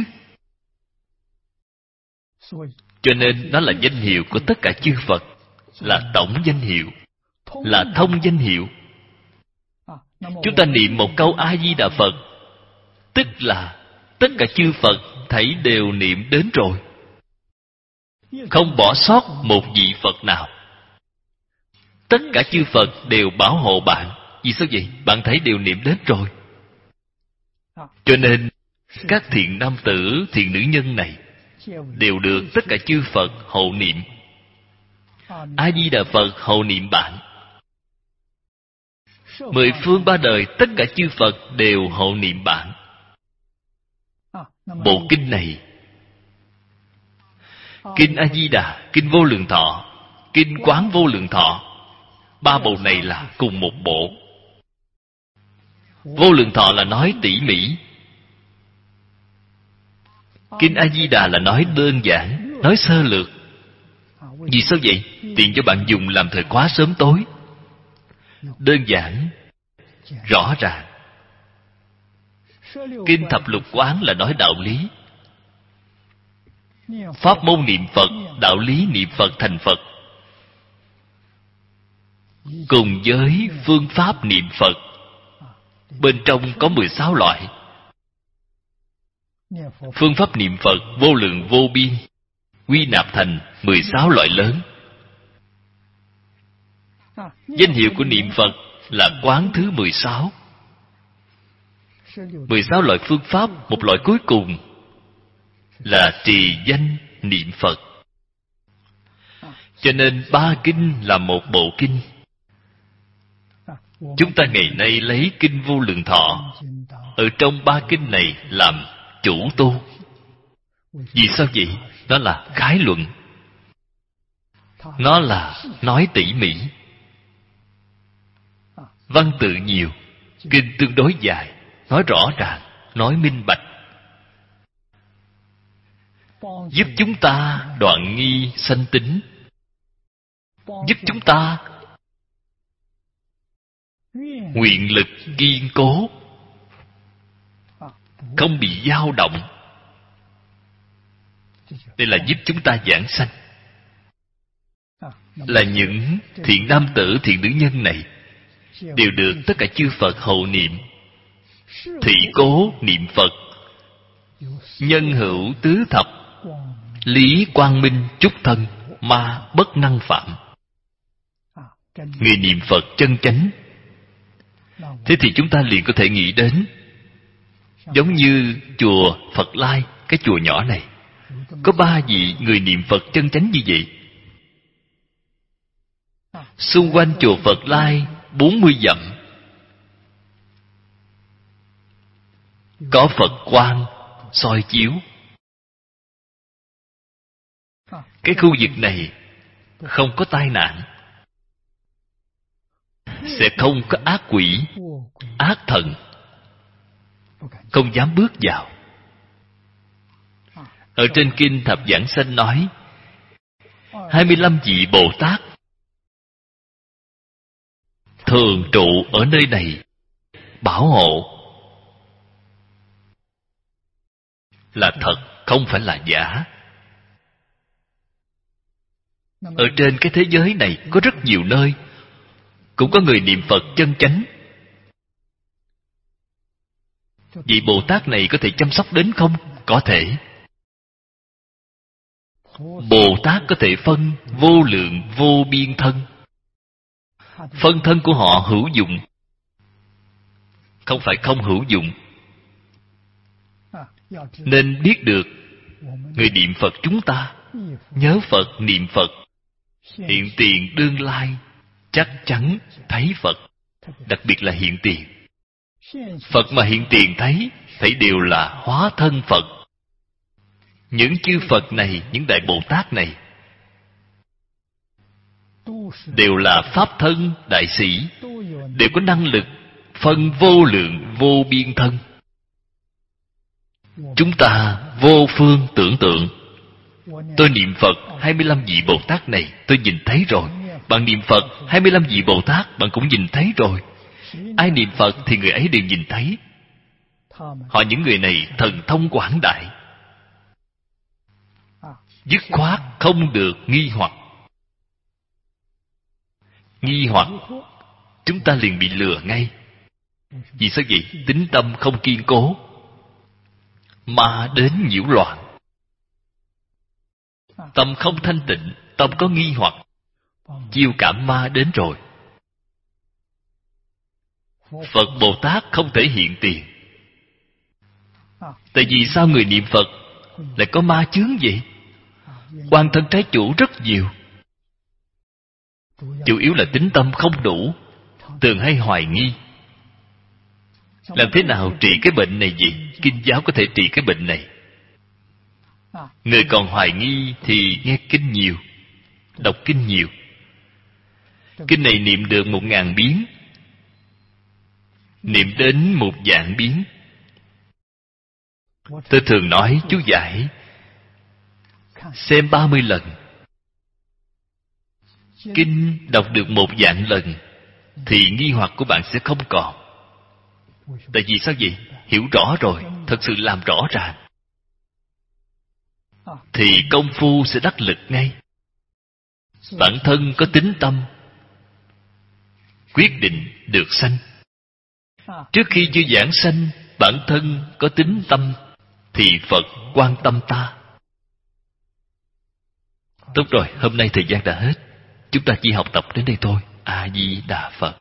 Cho nên nó là danh hiệu của tất cả chư Phật, là tổng danh hiệu, là thông danh hiệu. Chúng ta niệm một câu A-di-đà Phật, tức là tất cả chư Phật thảy đều niệm đến rồi, không bỏ sót một vị Phật nào. Tất cả chư Phật đều bảo hộ bạn. Vì sao vậy? Bạn thấy đều niệm đến rồi. Cho nên các thiện nam tử, thiện nữ nhân này đều được tất cả chư Phật hộ niệm. A-di-đà Phật hộ niệm bạn. Mười phương ba đời tất cả chư Phật đều hộ niệm bạn. Bộ kinh này Kinh A-di-đà, Kinh Vô Lượng Thọ, Kinh Quán Vô Lượng Thọ. Ba bộ này là cùng một bộ. Vô Lượng Thọ là nói tỉ mỉ, Kinh A-di-đà là nói đơn giản, nói sơ lược. Vì sao vậy? Tiện cho bạn dùng làm thời khóa sớm tối. Đơn giản, rõ ràng. Kinh Thập Lục Quán là nói đạo lý. Pháp môn niệm Phật, đạo lý niệm Phật thành Phật, cùng với phương pháp niệm Phật. Bên trong có mười sáu loại. Phương pháp niệm Phật vô lượng vô biên, quy nạp thành mười sáu loại lớn. Danh hiệu của niệm Phật là quán thứ mười sáu. Mười sáu loại phương pháp, một loại cuối cùng là trì danh niệm Phật. Cho nên ba kinh là một bộ kinh. Chúng ta ngày nay lấy Kinh Vô Lượng Thọ ở trong ba kinh này làm chủ tu. Vì sao vậy? Đó là khái luận, nó là nói tỉ mỉ. Văn tự nhiều, kinh tương đối dài, nói rõ ràng, nói minh bạch, giúp chúng ta đoạn nghi sanh tính, giúp chúng ta nguyện lực kiên cố, không bị dao động. Đây là giúp chúng ta giảng sanh. Là những thiện nam tử, thiện nữ nhân này đều được tất cả chư Phật hậu niệm, thị cố niệm Phật, nhân hữu tứ thập, lý quang minh chúc thân, ma bất năng phạm. Người niệm Phật chân chánh. Thế thì chúng ta liền có thể nghĩ đến, giống như chùa Phật Lai, cái chùa nhỏ này, có ba vị người niệm Phật chân chánh như vậy. Xung quanh chùa Phật Lai bốn mươi dặm có Phật quang soi chiếu. Cái khu vực này không có tai nạn, sẽ không có ác quỷ, ác thần, không dám bước vào. Ở trên Kinh Thập Giảng Sanh nói hai mươi lăm vị Bồ Tát thường trụ ở nơi này bảo hộ. Là thật, không phải là giả. Ở trên cái thế giới này có rất nhiều nơi cũng có người niệm Phật chân chánh. Vị Bồ Tát này có thể chăm sóc đến không? Có thể. Bồ Tát có thể phân vô lượng vô biên thân. Phân thân của họ hữu dụng, không phải không hữu dụng. Nên biết được người niệm Phật chúng ta nhớ Phật, niệm Phật, hiện tiền đương lai chắc chắn thấy Phật. Đặc biệt là hiện tiền. Phật mà hiện tiền thấy, thấy đều là hóa thân Phật. Những chư Phật này, những Đại Bồ Tát này đều là Pháp thân đại sĩ, đều có năng lực phân vô lượng vô biên thân. Chúng ta vô phương tưởng tượng. Tôi niệm Phật hai mươi lăm vị Bồ Tát này tôi nhìn thấy rồi. Bạn niệm Phật hai mươi lăm vị Bồ Tát bạn cũng nhìn thấy rồi. Ai niệm Phật thì người ấy đều nhìn thấy. Họ những người này thần thông quảng đại, dứt khoát không được nghi hoặc. Nghi hoặc chúng ta liền bị lừa ngay. Vì sao vậy? Tín tâm không kiên cố, ma đến nhiễu loạn. Tâm không thanh tịnh, tâm có nghi hoặc, chiêu cảm ma đến rồi. Phật Bồ Tát không thể hiện tiền. Tại vì sao người niệm Phật lại có ma chướng vậy? Quan thân trái chủ rất nhiều. Chủ yếu là tính tâm không đủ, thường hay hoài nghi. Làm thế nào trị cái bệnh này vậy? Kinh giáo có thể trị cái bệnh này. Người còn hoài nghi thì nghe kinh nhiều, đọc kinh nhiều. Kinh này niệm được một ngàn biến, niệm đến một vạn biến. Tôi thường nói chú giải, xem ba mươi lần, kinh đọc được một vạn lần, thì nghi hoặc của bạn sẽ không còn. Tại vì sao vậy? Hiểu rõ rồi, thật sự làm rõ ràng, thì công phu sẽ đắc lực ngay. Bản thân có tín tâm, quyết định được sanh. Trước khi chưa giảng sanh, bản thân có tín tâm, thì Phật quan tâm ta. Tốt rồi, hôm nay thời gian đã hết. Chúng ta chỉ học tập đến đây thôi. A Di Đà Phật.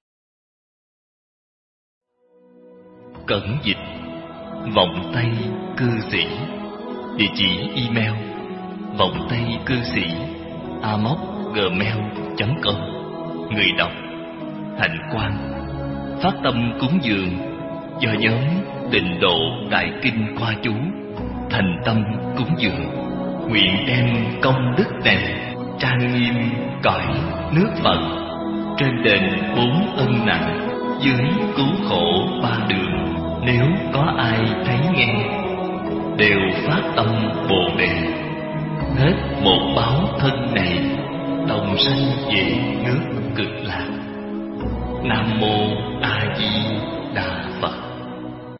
Cẩn dịch Vọng Tây Cư Sĩ. Địa chỉ email vọng tây cư sĩ a m o c gmail chấm com. Người đọc Hạnh Quang. Phát tâm cúng dường do nhóm Tịnh Độ Đại Kinh Khoa Chú thành tâm cúng dường, nguyện đem công đức này trang nghiêm cõi nước Phật, trên đền bốn ân nặng, dưới cứu khổ ba đường. Nếu có ai thấy nghe, đều phát tâm Bồ Đề, hết một báo thân này, đồng sanh về nước Cực Lạc. Nam mô A Di Đà Phật.